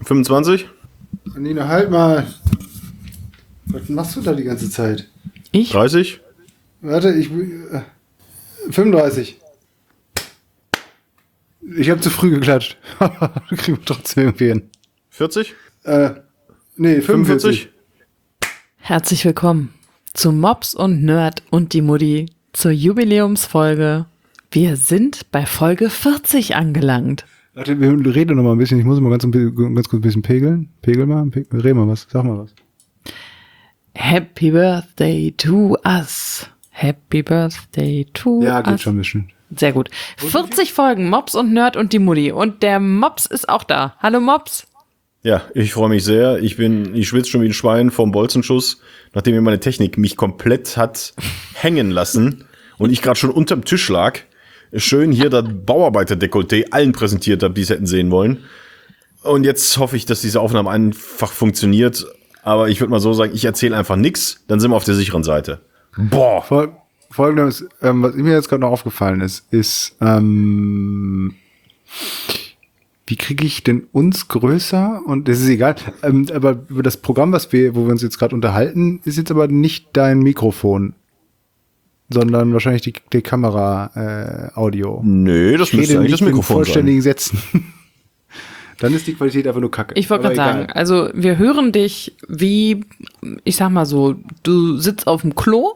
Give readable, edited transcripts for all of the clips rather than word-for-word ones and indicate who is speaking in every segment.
Speaker 1: 25?
Speaker 2: Nina, halt mal. Was machst du da die ganze Zeit?
Speaker 3: Ich?
Speaker 1: 30?
Speaker 2: Warte, 35. Ich habe zu früh geklatscht. Kriegen wir trotzdem irgendwie hin.
Speaker 1: 40?
Speaker 2: Nee, 45.
Speaker 3: Herzlich willkommen zu Mops und Nerd und die Mutti zur Jubiläumsfolge. Wir sind bei Folge 40 angelangt.
Speaker 2: Warte, wir reden noch mal ein bisschen. Ich muss mal ganz kurz ein bisschen pegeln. Pegel mal, reden mal was. Sag mal was.
Speaker 3: Happy Birthday to us. Happy Birthday to us.
Speaker 2: Ja, geht schon ein bisschen.
Speaker 3: Sehr gut. 40 Folgen, Mops und Nerd und die Mutti. Und der Mops ist auch da. Hallo Mops.
Speaker 1: Ja, ich freue mich sehr. Ich schwitze schon wie ein Schwein vom Bolzenschuss, nachdem mir meine Technik mich komplett hat hängen lassen und ich gerade schon unterm Tisch lag. Schön hier das Bauarbeiter-Dekolleté allen präsentiert habe, die es hätten sehen wollen. Und jetzt hoffe ich, dass diese Aufnahme einfach funktioniert. Aber ich würde mal so sagen, ich erzähle einfach nichts, dann sind wir auf der sicheren Seite. Boah.
Speaker 2: Folgendes, was mir jetzt gerade noch aufgefallen ist, wie kriege ich denn uns größer? Und das ist egal, aber über das Programm, wo wir uns jetzt gerade unterhalten, ist jetzt aber nicht dein Mikrofon, sondern wahrscheinlich die Kamera-Audio.
Speaker 1: Nö, das müsste eigentlich das Mikrofon sein.
Speaker 2: Vollständigen Sätzen. Dann ist die Qualität einfach nur kacke.
Speaker 3: Ich wollte gerade sagen, also wir hören dich wie, ich sag mal so, du sitzt auf dem Klo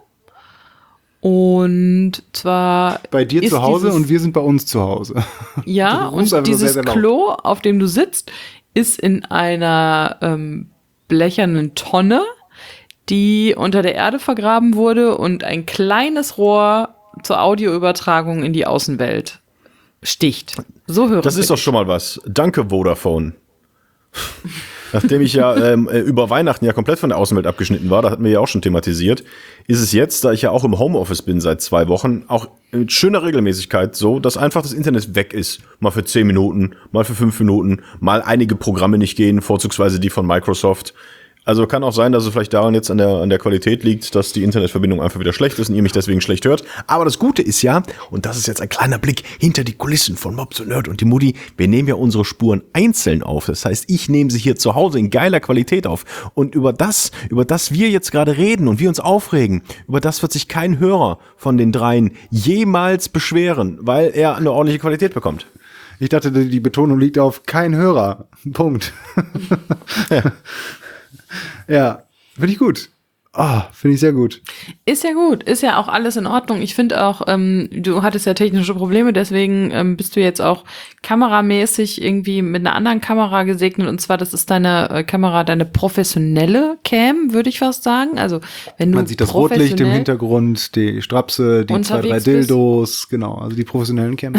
Speaker 3: und zwar
Speaker 2: bei dir zu Hause und wir sind bei uns zu Hause.
Speaker 3: Ja, und dieses Klo, auf dem du sitzt, ist in einer blechernen Tonne, die unter der Erde vergraben wurde und ein kleines Rohr zur Audioübertragung in die Außenwelt sticht. So hören
Speaker 1: Das ist doch schon mal was. Danke, Vodafone. Nachdem ich ja über Weihnachten ja komplett von der Außenwelt abgeschnitten war, da hatten wir ja auch schon thematisiert, ist es jetzt, da ich ja auch im Homeoffice bin seit 2 Wochen, auch mit schöner Regelmäßigkeit so, dass einfach das Internet weg ist. Mal für 10 Minuten, mal für 5 Minuten, mal einige Programme nicht gehen, vorzugsweise die von Microsoft. Also kann auch sein, dass es vielleicht daran jetzt an der Qualität liegt, dass die Internetverbindung einfach wieder schlecht ist und ihr mich deswegen schlecht hört. Aber das Gute ist ja, und das ist jetzt ein kleiner Blick hinter die Kulissen von Mops und Nerd und die Mutti, wir nehmen ja unsere Spuren einzeln auf. Das heißt, ich nehme sie hier zu Hause in geiler Qualität auf. Und über das wir jetzt gerade reden und wir uns aufregen, über das wird sich kein Hörer von den dreien jemals beschweren, weil er eine ordentliche Qualität bekommt.
Speaker 2: Ich dachte, die Betonung liegt auf kein Hörer. Punkt.
Speaker 1: Ja.
Speaker 2: Ja, finde ich gut. Finde ich sehr gut.
Speaker 3: Ist ja gut, ist ja auch alles in Ordnung. Ich finde auch, du hattest ja technische Probleme, deswegen bist du jetzt auch kameramäßig irgendwie mit einer anderen Kamera gesegnet. Und zwar, das ist deine Kamera, deine professionelle Cam, würde ich fast sagen. Also wenn du
Speaker 2: Man sieht das Rotlicht im Hintergrund, die Strapse, die 2, 3 Dildos, genau, also die professionellen Cam.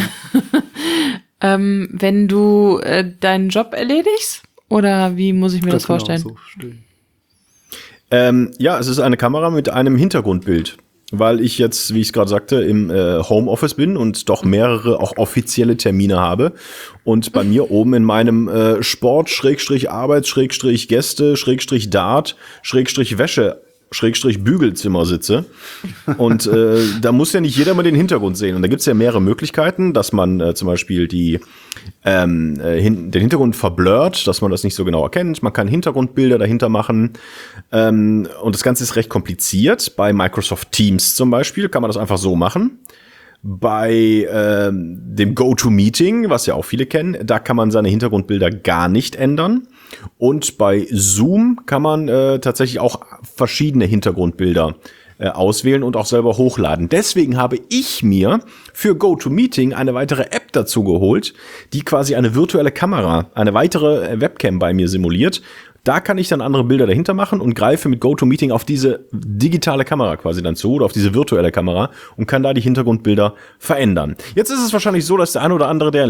Speaker 3: Wenn du deinen Job erledigst? Oder wie muss ich mir das vorstellen?
Speaker 2: Genau, so still.
Speaker 1: Ja, es ist eine Kamera mit einem Hintergrundbild, weil ich jetzt, wie ich es gerade sagte, im Homeoffice bin und doch mehrere auch offizielle Termine habe und bei mir oben in meinem Sport, Arbeits, Gäste, Dart, Wäsche, Bügelzimmer sitze. Und da muss ja nicht jeder mal den Hintergrund sehen. Und da gibt's ja mehrere Möglichkeiten, dass man zum Beispiel den Hintergrund verblurrt, dass man das nicht so genau erkennt. Man kann Hintergrundbilder dahinter machen. Und das Ganze ist recht kompliziert. Bei Microsoft Teams zum Beispiel kann man das einfach so machen. Bei dem GoToMeeting, was ja auch viele kennen, da kann man seine Hintergrundbilder gar nicht ändern. Und bei Zoom kann man tatsächlich auch verschiedene Hintergrundbilder auswählen und auch selber hochladen. Deswegen habe ich mir für GoToMeeting eine weitere App dazu geholt, die quasi eine virtuelle Kamera, eine weitere Webcam bei mir simuliert. Da kann ich dann andere Bilder dahinter machen und greife mit GoToMeeting auf diese digitale Kamera quasi dann zu oder auf diese virtuelle Kamera und kann da die Hintergrundbilder verändern. Jetzt ist es wahrscheinlich so, dass der eine oder andere, der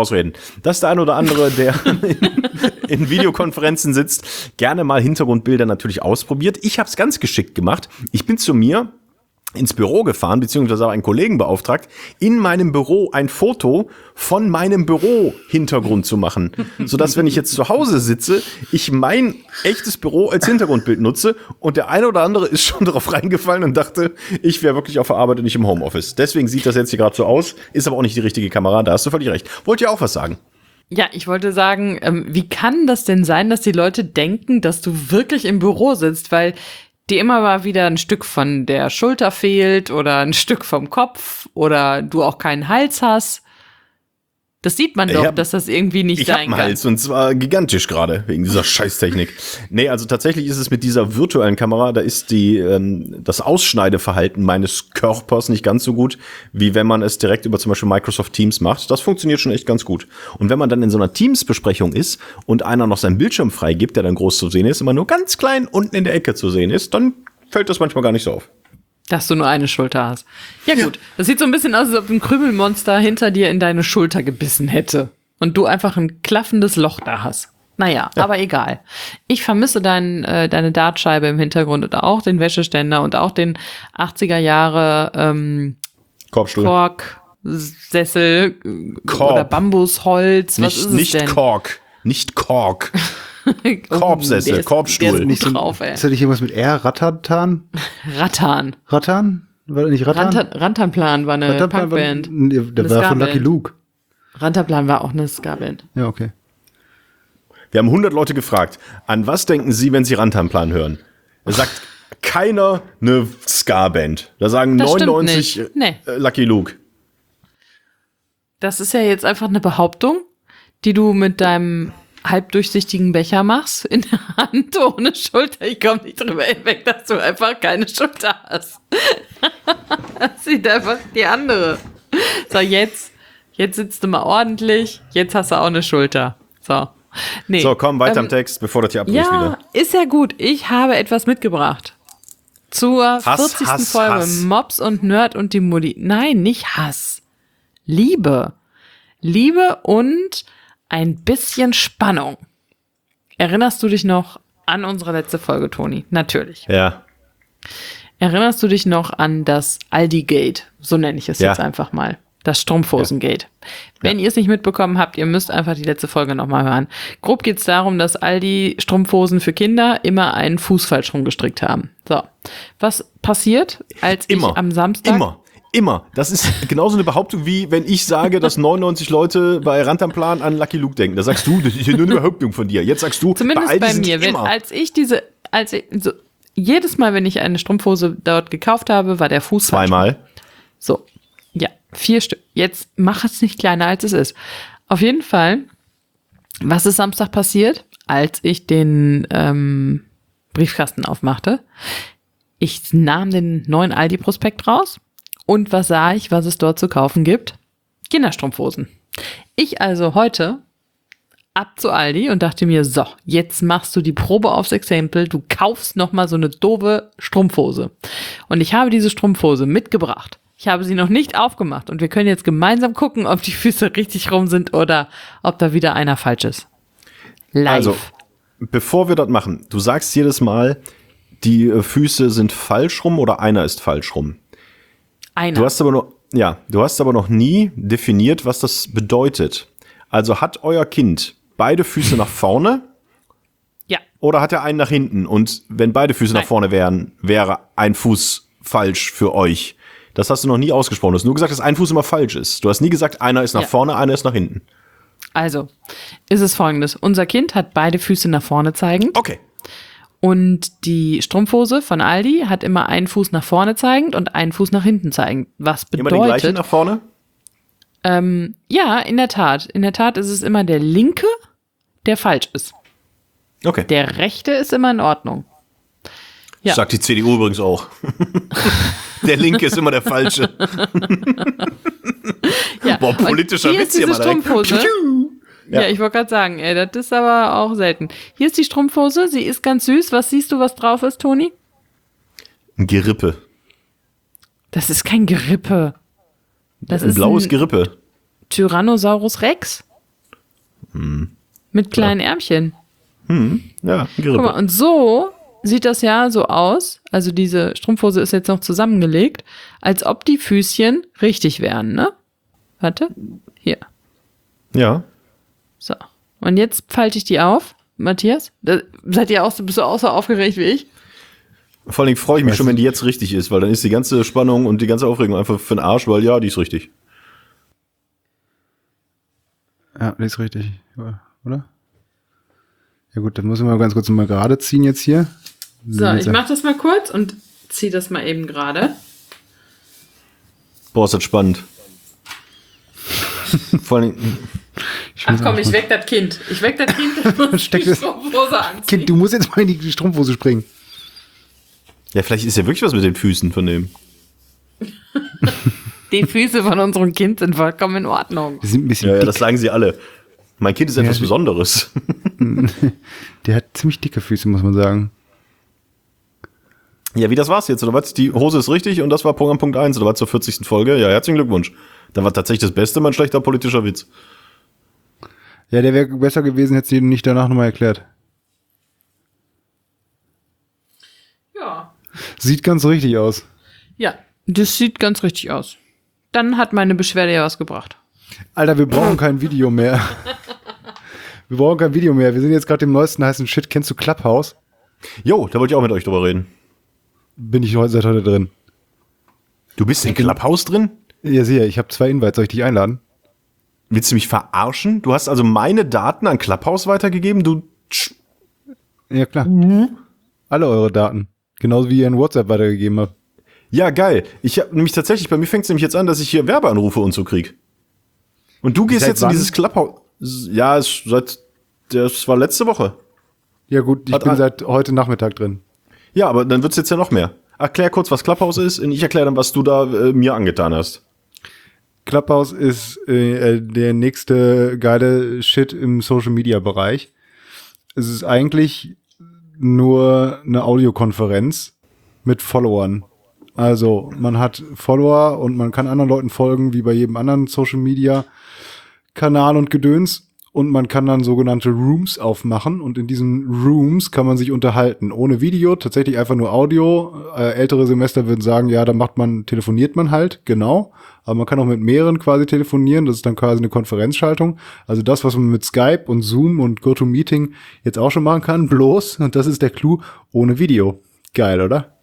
Speaker 1: in Videokonferenzen sitzt, gerne mal Hintergrundbilder natürlich ausprobiert. Ich habe es ganz geschickt gemacht. Ich bin zu mir ins Büro gefahren, beziehungsweise einen Kollegen beauftragt, in meinem Büro ein Foto von meinem Büro-Hintergrund zu machen. Sodass, wenn ich jetzt zu Hause sitze, ich mein echtes Büro als Hintergrundbild nutze und der eine oder andere ist schon darauf reingefallen und dachte, ich wäre wirklich auf der Arbeit und nicht im Homeoffice. Deswegen sieht das jetzt hier gerade so aus, ist aber auch nicht die richtige Kamera, da hast du völlig recht. Wollt ihr auch was sagen?
Speaker 3: Ja, ich wollte sagen, wie kann das denn sein, dass die Leute denken, dass du wirklich im Büro sitzt, weil dir immer mal wieder ein Stück von der Schulter fehlt oder ein Stück vom Kopf oder du auch keinen Hals hast. Das sieht man doch, dass das irgendwie nicht sein kann.
Speaker 1: Ich hab einen Hals und zwar gigantisch gerade, wegen dieser Scheißtechnik. Nee, also tatsächlich ist es mit dieser virtuellen Kamera, da ist das Ausschneideverhalten meines Körpers nicht ganz so gut, wie wenn man es direkt über zum Beispiel Microsoft Teams macht. Das funktioniert schon echt ganz gut. Und wenn man dann in so einer Teams-Besprechung ist und einer noch seinen Bildschirm freigibt, der dann groß zu sehen ist, immer nur ganz klein unten in der Ecke zu sehen ist, dann fällt das manchmal gar nicht so auf.
Speaker 3: Dass du nur eine Schulter hast. Ja gut, das sieht so ein bisschen aus, als ob ein Krümelmonster hinter dir in deine Schulter gebissen hätte. Und du einfach ein klaffendes Loch da hast. Naja, aber egal. Ich vermisse deine Dartscheibe im Hintergrund und auch den Wäscheständer und auch den 80er Jahre
Speaker 1: Korbstuhl.
Speaker 3: Korksessel oder Bambusholz. Was ist es denn?
Speaker 1: Nicht Kork. Korbsessel, Korbstuhl.
Speaker 3: Der ist nicht so drauf, ey.
Speaker 2: Ist da nicht irgendwas mit R? Ratatan?
Speaker 3: Rattan.
Speaker 2: Rattan? War das nicht Rattan?
Speaker 3: Rantanplan war eine Punkband.
Speaker 2: Der war von Lucky Luke.
Speaker 3: Rantanplan war auch eine Ska-Band.
Speaker 2: Ja, okay.
Speaker 1: Wir haben 100 Leute gefragt, an was denken Sie, wenn Sie Rantanplan hören? Da sagt keiner eine Ska-Band. Da sagen
Speaker 3: das
Speaker 1: 99 Lucky Luke.
Speaker 3: Das ist ja jetzt einfach eine Behauptung, die du mit deinem halbdurchsichtigen Becher machst in der Hand ohne Schulter. Ich komme nicht drüber hinweg, dass du einfach keine Schulter hast. Das sieht einfach die andere. So, jetzt sitzt du mal ordentlich. Jetzt hast du auch eine Schulter. So. Nee,
Speaker 1: so, komm, weiter im Text, bevor das hier abbricht wieder.
Speaker 3: Ja, ist ja gut. Ich habe etwas mitgebracht. Zur 40. Folge
Speaker 1: Hass.
Speaker 3: Mops und Nerd und die Mutti. Nein, nicht Hass. Liebe. Liebe und ein bisschen Spannung. Erinnerst du dich noch an unsere letzte Folge, Toni? Natürlich.
Speaker 1: Ja.
Speaker 3: Erinnerst du dich noch an das Aldi-Gate? So nenne ich es jetzt einfach mal. Das Strumpfhosen-Gate. Wenn ihr es nicht mitbekommen habt, ihr müsst einfach die letzte Folge nochmal hören. Grob geht es darum, dass Aldi Strumpfhosen für Kinder immer einen Fuß falsch rumgestrickt haben. So. Was passiert, als ich am Samstag...
Speaker 1: Immer. Das ist genauso eine Behauptung, wie wenn ich sage, dass 99 Leute bei Rantanplan an Lucky Luke denken. Da sagst du, das ist ja nur eine Behauptung von dir. Jetzt sagst du,
Speaker 3: zumindest bei mir, jedes Mal, wenn ich eine Strumpfhose dort gekauft habe, war der Fuß falsch.
Speaker 1: Zweimal.
Speaker 3: So, ja, 4 Stück. Jetzt mach es nicht kleiner, als es ist. Auf jeden Fall, was ist Samstag passiert, als ich den Briefkasten aufmachte? Ich nahm den neuen Aldi-Prospekt raus. Und was sah ich, was es dort zu kaufen gibt? Kinderstrumpfhosen. Ich also heute ab zu Aldi und dachte mir, so, jetzt machst du die Probe aufs Exempel, du kaufst nochmal so eine doofe Strumpfhose. Und ich habe diese Strumpfhose mitgebracht. Ich habe sie noch nicht aufgemacht und wir können jetzt gemeinsam gucken, ob die Füße richtig rum sind oder ob da wieder einer falsch ist. Live.
Speaker 1: Also, bevor wir das machen, du sagst jedes Mal, die Füße sind falsch rum oder einer ist falsch rum.
Speaker 3: Einer.
Speaker 1: Du hast aber noch nie definiert, was das bedeutet. Also hat euer Kind beide Füße nach vorne?
Speaker 3: Ja.
Speaker 1: Oder hat er einen nach hinten? Und wenn beide Füße nach vorne wären, wäre ein Fuß falsch für euch. Das hast du noch nie ausgesprochen. Du hast nur gesagt, dass ein Fuß immer falsch ist. Du hast nie gesagt, einer ist nach vorne, einer ist nach hinten.
Speaker 3: Also, ist es folgendes. Unser Kind hat beide Füße nach vorne zeigend.
Speaker 1: Okay.
Speaker 3: Und die Strumpfhose von Aldi hat immer einen Fuß nach vorne zeigend und einen Fuß nach hinten zeigend. Was bedeutet...
Speaker 1: Immer den gleichen nach vorne?
Speaker 3: Ja, in der Tat. In der Tat ist es immer der linke, der falsch ist.
Speaker 1: Okay.
Speaker 3: Der rechte ist immer in Ordnung. Ja.
Speaker 1: Sagt die CDU übrigens auch. Der linke ist immer der falsche.
Speaker 3: Ja.
Speaker 1: Boah, politischer
Speaker 3: und hier
Speaker 1: Witz
Speaker 3: ist diese
Speaker 1: hier mal
Speaker 3: Strumpfhose. Ja, ich wollte gerade sagen, das ist aber auch selten. Hier ist die Strumpfhose, sie ist ganz süß. Was siehst du, was drauf ist, Toni?
Speaker 1: Ein Gerippe.
Speaker 3: Das ist kein Gerippe. Das
Speaker 1: ein
Speaker 3: ist
Speaker 1: blaues
Speaker 3: ein
Speaker 1: Gerippe.
Speaker 3: Tyrannosaurus Rex. Mit kleinen Ärmchen.
Speaker 1: Ja, ein Gerippe.
Speaker 3: Guck mal, und so sieht das ja so aus. Also diese Strumpfhose ist jetzt noch zusammengelegt, als ob die Füßchen richtig wären, ne? Warte, hier.
Speaker 1: Ja.
Speaker 3: So. Und jetzt falte ich die auf. Matthias, bist du auch so aufgeregt wie ich?
Speaker 1: Vor allem freue ich mich schon, wenn die jetzt richtig ist, weil dann ist die ganze Spannung und die ganze Aufregung einfach für den Arsch, weil ja, die ist richtig.
Speaker 2: Ja, das ist richtig, oder? Ja gut, dann müssen wir ganz kurz mal gerade ziehen jetzt hier.
Speaker 3: So, ich mach das mal kurz und zieh das mal eben gerade.
Speaker 1: Boah, ist das spannend. Vor allem.
Speaker 3: Ach komm, ich weck das Kind. Das muss
Speaker 2: Steck
Speaker 3: die Strumpfhose anziehen.
Speaker 2: Kind, du musst jetzt mal in die Strumpfhose springen.
Speaker 1: Ja, vielleicht ist ja wirklich was mit den Füßen von dem.
Speaker 3: Die Füße von unserem Kind sind vollkommen in Ordnung.
Speaker 2: Die sind ein bisschen
Speaker 1: Ja,
Speaker 2: dick.
Speaker 1: das sagen sie alle. Mein Kind ist etwas Besonderes.
Speaker 2: Der hat ziemlich dicke Füße, muss man sagen.
Speaker 1: Ja, wie das war's jetzt, oder was? Die Hose ist richtig und das war Programm Punkt 1, oder was, zur 40. Folge? Ja, herzlichen Glückwunsch. Dann war tatsächlich das Beste mein schlechter politischer Witz.
Speaker 2: Ja, der wäre besser gewesen, hättest du ihn nicht danach nochmal erklärt.
Speaker 3: Ja.
Speaker 2: Sieht ganz richtig aus.
Speaker 3: Ja, das sieht ganz richtig aus. Dann hat meine Beschwerde ja was gebracht.
Speaker 2: Alter, wir brauchen kein Video mehr. Wir brauchen kein Video mehr. Wir sind jetzt gerade im neuesten heißen Shit. Kennst du Clubhouse?
Speaker 1: Jo, da wollte ich auch mit euch drüber reden.
Speaker 2: Bin ich seit heute drin.
Speaker 1: Du bist in Clubhouse drin?
Speaker 2: Ja, sicher. Ich habe 2 Invites. Soll ich dich einladen?
Speaker 1: Willst du mich verarschen? Du hast also meine Daten an Clubhouse weitergegeben? Du.
Speaker 2: Ja, klar. Alle eure Daten. Genauso wie ihr in WhatsApp weitergegeben habt.
Speaker 1: Ja, geil. Ich habe nämlich tatsächlich, bei mir fängt es nämlich jetzt an, dass ich hier Werbeanrufe und so krieg. Und du gehst
Speaker 2: Seit
Speaker 1: jetzt in
Speaker 2: wann?
Speaker 1: dieses Clubhouse. Ja, das war letzte Woche.
Speaker 2: Ja gut, ich bin seit heute Nachmittag drin.
Speaker 1: Ja, aber dann wird's jetzt ja noch mehr. Erklär kurz, was Clubhouse ist, und ich erkläre dann, was du da mir angetan hast.
Speaker 2: Clubhouse ist der nächste geile Shit im Social-Media-Bereich. Es ist eigentlich nur eine Audiokonferenz mit Followern. Also man hat Follower und man kann anderen Leuten folgen, wie bei jedem anderen Social-Media-Kanal und Gedöns. Und man kann dann sogenannte Rooms aufmachen und in diesen Rooms kann man sich unterhalten. Ohne Video, tatsächlich einfach nur Audio. Ältere Semester würden sagen, ja, da telefoniert man halt, genau. Aber man kann auch mit mehreren quasi telefonieren. Das ist dann quasi eine Konferenzschaltung. Also das, was man mit Skype und Zoom und GoToMeeting jetzt auch schon machen kann, bloß, und das ist der Clou, ohne Video. Geil, oder?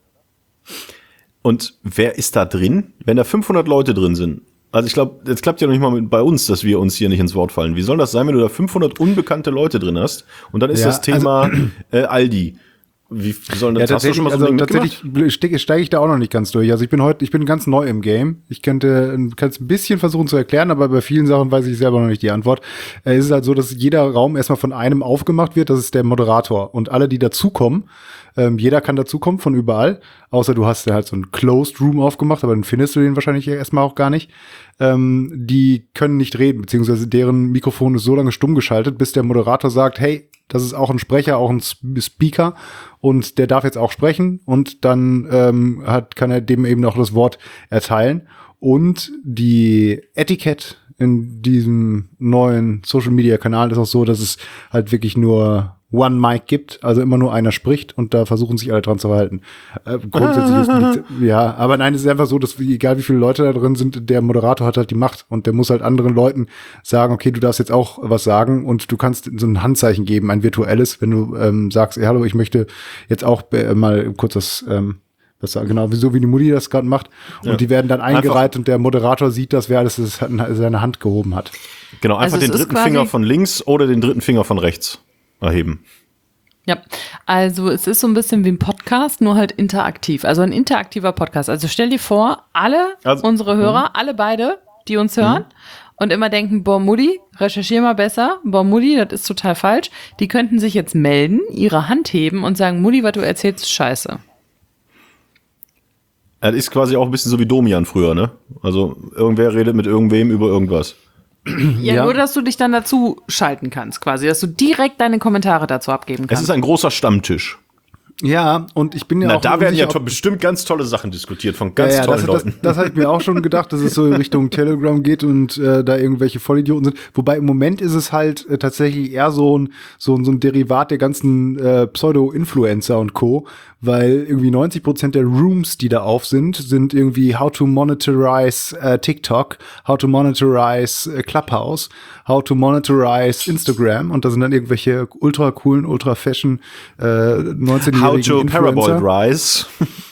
Speaker 1: Und wer ist da drin? Wenn da 500 Leute drin sind. Also ich glaube, jetzt klappt ja noch nicht mal bei uns, dass wir uns hier nicht ins Wort fallen. Wie soll das sein, wenn du da 500 unbekannte Leute drin hast? Und dann ist das Thema Aldi. Wie soll das? Hast du schon mal so ein Ding
Speaker 2: tatsächlich steige ich da auch noch nicht ganz durch. Also ich bin ganz neu im Game. Ich kann es ein bisschen versuchen zu erklären, aber bei vielen Sachen weiß ich selber noch nicht die Antwort. Es ist halt so, dass jeder Raum erstmal von einem aufgemacht wird. Das ist der Moderator. Und alle, die dazukommen, jeder kann dazukommen von überall. Außer du hast ja halt so einen Closed Room aufgemacht, aber dann findest du den wahrscheinlich erstmal auch gar nicht. Die können nicht reden, beziehungsweise deren Mikrofon ist so lange stumm geschaltet, bis der Moderator sagt, hey, das ist auch ein Sprecher, auch ein Speaker und der darf jetzt auch sprechen und dann kann er dem eben auch das Wort erteilen. Und die Etikette in diesem neuen Social-Media-Kanal ist auch so, dass es halt wirklich nur One Mic gibt, also immer nur einer spricht und da versuchen sich alle dran zu halten. Grundsätzlich ist nichts, ja, aber nein, es ist einfach so, dass egal wie viele Leute da drin sind, der Moderator hat halt die Macht und der muss halt anderen Leuten sagen, okay, du darfst jetzt auch was sagen und du kannst so ein Handzeichen geben, ein virtuelles, wenn du sagst, hey, hallo, ich möchte jetzt auch mal kurz das genau, so wie die Mutti das gerade macht. Und die werden dann eingereiht und der Moderator sieht das, wer alles seine Hand gehoben hat.
Speaker 1: Genau, einfach also den dritten Finger von links oder den dritten Finger von rechts erheben.
Speaker 3: Ja, also es ist so ein bisschen wie ein Podcast, nur halt interaktiv. Also ein interaktiver Podcast. Also stell dir vor, unsere Hörer, alle beide, die uns hören und immer denken, boah, Mutti, recherchier mal besser. Boah, Mutti, das ist total falsch. Die könnten sich jetzt melden, ihre Hand heben und sagen, Mutti, was du erzählst, ist scheiße.
Speaker 1: Das ist quasi auch ein bisschen so wie Domian früher, ne? Also irgendwer redet mit irgendwem über irgendwas.
Speaker 3: Ja, nur, dass du dich dann dazu schalten kannst, quasi, dass du direkt deine Kommentare dazu abgeben kannst.
Speaker 1: Es ist ein großer Stammtisch.
Speaker 2: Ja, und ich bin ja auch...
Speaker 1: Da werden ja bestimmt ganz tolle Sachen diskutiert von ganz tollen Leuten.
Speaker 2: Das habe ich mir auch schon gedacht, dass es so in Richtung Telegram geht und da irgendwelche Vollidioten sind. Wobei im Moment ist es halt tatsächlich eher so ein Derivat der ganzen Pseudo-Influencer und Co., weil irgendwie 90% der Rooms, die da auf sind irgendwie how to monetize TikTok, how to monetize Clubhouse, how to monetize Instagram und da sind dann irgendwelche ultra coolen, ultra fashion 19-jährigen 20-jährigen
Speaker 1: How to Parabolic
Speaker 2: Influencer
Speaker 1: Rise.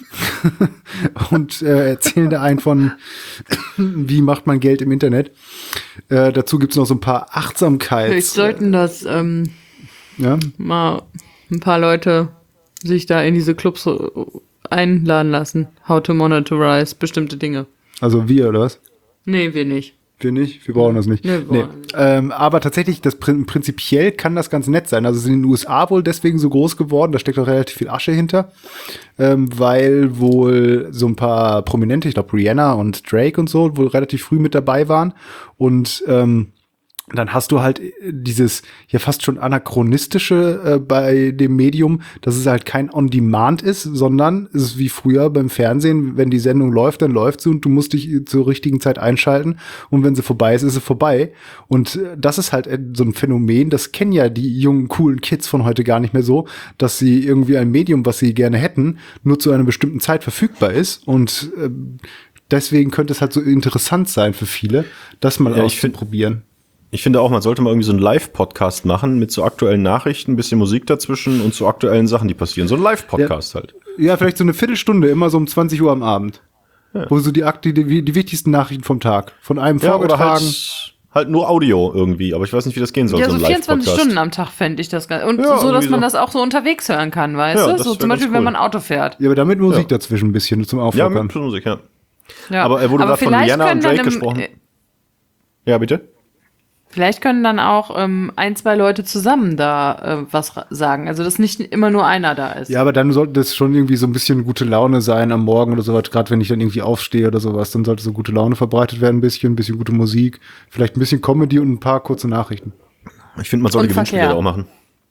Speaker 2: und erzählen da einen von, wie macht man Geld im Internet. Dazu gibt's noch so ein paar Achtsamkeits...
Speaker 3: Vielleicht sollten das mal ein paar Leute sich da in diese Clubs einladen lassen. How to monitorize bestimmte Dinge.
Speaker 2: Also wir, oder was?
Speaker 3: Nee, wir nicht.
Speaker 2: Wir nicht, wir brauchen das nicht.
Speaker 3: Nee.
Speaker 2: Aber tatsächlich, prinzipiell kann das ganz nett sein. Also es ist in den USA wohl deswegen so groß geworden, da steckt auch relativ viel Asche hinter, weil wohl so ein paar Prominente, ich glaube Rihanna und Drake und so, wohl relativ früh mit dabei waren. Und dann hast du halt dieses ja fast schon anachronistische bei dem Medium, dass es halt kein On-Demand ist, sondern es ist wie früher beim Fernsehen, wenn die Sendung läuft, dann läuft sie und du musst dich zur richtigen Zeit einschalten und wenn sie vorbei ist, ist sie vorbei. Und das ist halt so ein Phänomen, das kennen ja die jungen, coolen Kids von heute gar nicht mehr so, dass sie irgendwie ein Medium, was sie gerne hätten, nur zu einer bestimmten Zeit verfügbar ist und deswegen könnte es halt so interessant sein für viele, das mal auszuprobieren.
Speaker 1: Ich finde auch, man sollte mal irgendwie so einen Live-Podcast machen mit so aktuellen Nachrichten, ein bisschen Musik dazwischen und so aktuellen Sachen, die passieren. So ein Live-Podcast halt.
Speaker 2: Ja, vielleicht so eine Viertelstunde, immer so um 20 Uhr am Abend. Ja. Wo so die wichtigsten Nachrichten vom Tag von einem vorgetragen.
Speaker 1: Oder halt nur Audio irgendwie, aber ich weiß nicht, wie das gehen soll.
Speaker 3: Ja,
Speaker 1: so
Speaker 3: 24 Stunden am Tag fände ich das geil. Und so, dass man das auch so unterwegs hören kann, weißt du? So zum Beispiel, wenn man Auto fährt.
Speaker 2: Ja, aber damit Musik dazwischen ein bisschen zum Auflockern.
Speaker 1: Ja, mit Musik, ja. Aber wo du gerade von Rihanna und Drake gesprochen hast. Ja, bitte?
Speaker 3: Vielleicht können dann auch ein, zwei Leute zusammen da was sagen. Also, dass nicht immer nur einer da ist.
Speaker 2: Ja, aber dann sollte das schon irgendwie so ein bisschen gute Laune sein am Morgen oder sowas. Gerade wenn ich dann irgendwie aufstehe oder sowas, dann sollte so gute Laune verbreitet werden, ein bisschen gute Musik. Vielleicht ein bisschen Comedy und ein paar kurze Nachrichten.
Speaker 1: Ich finde, man sollte Gewinnspiele auch machen.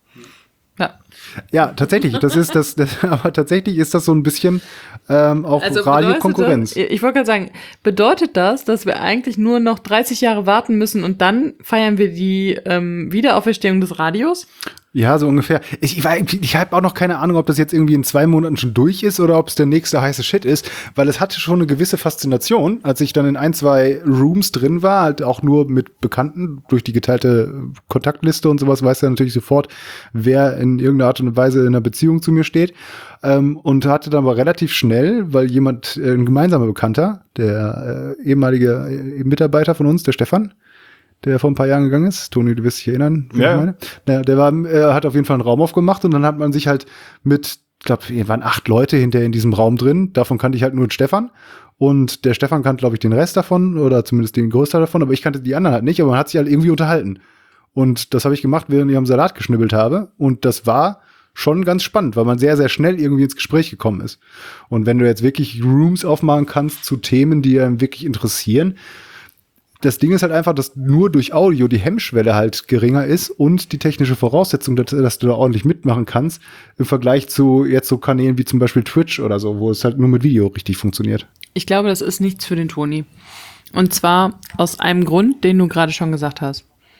Speaker 2: Ja, tatsächlich. Aber tatsächlich ist das so ein bisschen auch also Radiokonkurrenz.
Speaker 3: Ich wollte gerade sagen, bedeutet das, dass wir eigentlich nur noch 30 Jahre warten müssen und dann feiern wir die Wiederauferstehung des Radios?
Speaker 2: Ja, so ungefähr. Ich habe auch noch keine Ahnung, ob das jetzt irgendwie in 2 Monaten schon durch ist oder ob es der nächste heiße Shit ist, weil es hatte schon eine gewisse Faszination, als ich dann in 1, 2 Rooms drin war, halt auch nur mit Bekannten, durch die geteilte Kontaktliste und sowas, weiß er natürlich sofort, wer in irgendeiner Art und Weise in einer Beziehung zu mir steht. Und hatte dann aber relativ schnell, weil jemand, ein gemeinsamer Bekannter, der ehemalige Mitarbeiter von uns, der Stefan, der vor ein paar Jahren gegangen ist. Toni, du wirst dich erinnern.
Speaker 1: Ja.
Speaker 2: Der hat auf jeden Fall einen Raum aufgemacht und dann hat man sich halt mit, ich glaube, wir waren 8 Leute hinterher in diesem Raum drin. Davon kannte ich halt nur den Stefan. Und der Stefan kannte, glaube ich, den Rest davon oder zumindest den Großteil davon, aber ich kannte die anderen halt nicht, aber man hat sich halt irgendwie unterhalten. Und das habe ich gemacht, während ich am Salat geschnibbelt habe. Und das war schon ganz spannend, weil man sehr, sehr schnell irgendwie ins Gespräch gekommen ist. Und wenn du jetzt wirklich Rooms aufmachen kannst zu Themen, die einen wirklich interessieren, das Ding ist halt einfach, dass nur durch Audio die Hemmschwelle halt geringer ist und die technische Voraussetzung, dass du da ordentlich mitmachen kannst, im Vergleich zu jetzt so Kanälen wie zum Beispiel Twitch oder so, wo es halt nur mit Video richtig funktioniert.
Speaker 3: Ich glaube, das ist nichts für den Toni. Und zwar aus einem Grund, den du gerade schon gesagt hast.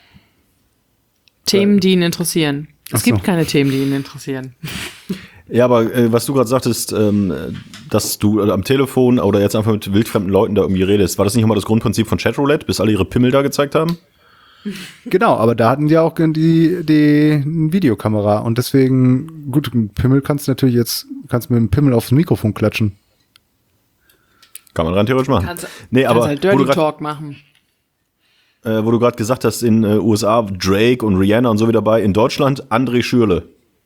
Speaker 3: Themen, die ihn interessieren. Es gibt keine Themen, die ihn interessieren.
Speaker 1: Ja, aber was du gerade sagtest, dass du am Telefon oder jetzt einfach mit wildfremden Leuten da irgendwie redest, war das nicht immer das Grundprinzip von Chatroulette, bis alle ihre Pimmel da gezeigt haben?
Speaker 2: Genau, aber da hatten die auch die Videokamera und deswegen, gut, Pimmel kannst du mit dem Pimmel aufs Mikrofon klatschen.
Speaker 1: Kann man rein theoretisch machen.
Speaker 3: Kannst halt Dirty Talk machen.
Speaker 1: Wo du gerade gesagt hast, in USA Drake und Rihanna und so wieder dabei, in Deutschland André Schürrle.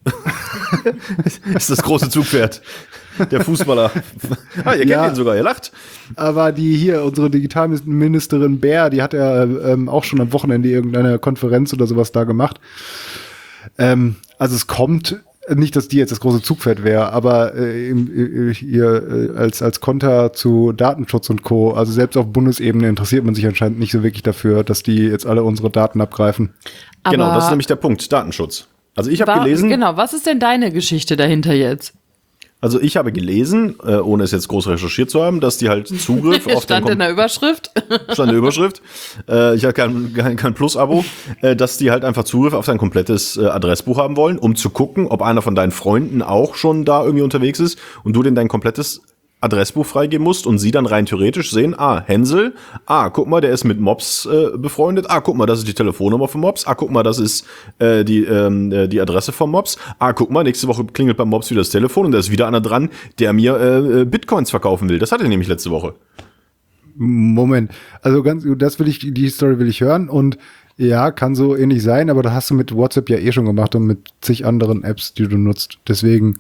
Speaker 1: Ist das große Zugpferd. Der Fußballer. Ihr kennt ihn sogar, ihr lacht.
Speaker 2: Aber unsere Digitalministerin Bär, die hat ja auch schon am Wochenende irgendeine Konferenz oder sowas da gemacht. Also es kommt, nicht, dass die jetzt das große Zugpferd wäre, aber ihr als Konter zu Datenschutz und Co., also selbst auf Bundesebene interessiert man sich anscheinend nicht so wirklich dafür, dass die jetzt alle unsere Daten abgreifen.
Speaker 3: Aber
Speaker 1: genau, das ist nämlich der Punkt, Datenschutz. Also ich habe gelesen.
Speaker 3: Genau, was ist denn deine Geschichte dahinter jetzt?
Speaker 1: Also ich habe gelesen, ohne es jetzt groß recherchiert zu haben, dass die halt Zugriff auf
Speaker 3: stand in der Überschrift.
Speaker 1: Stand in der Überschrift. Ich hatte kein Plus-Abo, dass die halt einfach Zugriff auf dein komplettes Adressbuch haben wollen, um zu gucken, ob einer von deinen Freunden auch schon da irgendwie unterwegs ist und du denen dein komplettes Adressbuch freigeben musst und sie dann rein theoretisch sehen, Hänsel, guck mal, der ist mit Mops befreundet, guck mal, das ist die Telefonnummer von Mops, guck mal, das ist die Adresse von Mops, guck mal, nächste Woche klingelt beim Mops wieder das Telefon und da ist wieder einer dran, der mir Bitcoins verkaufen will. Das hatte er nämlich letzte Woche.
Speaker 2: Moment, also die Story will ich hören und ja, kann so ähnlich sein, aber da hast du mit WhatsApp ja eh schon gemacht und mit zig anderen Apps, die du nutzt. Deswegen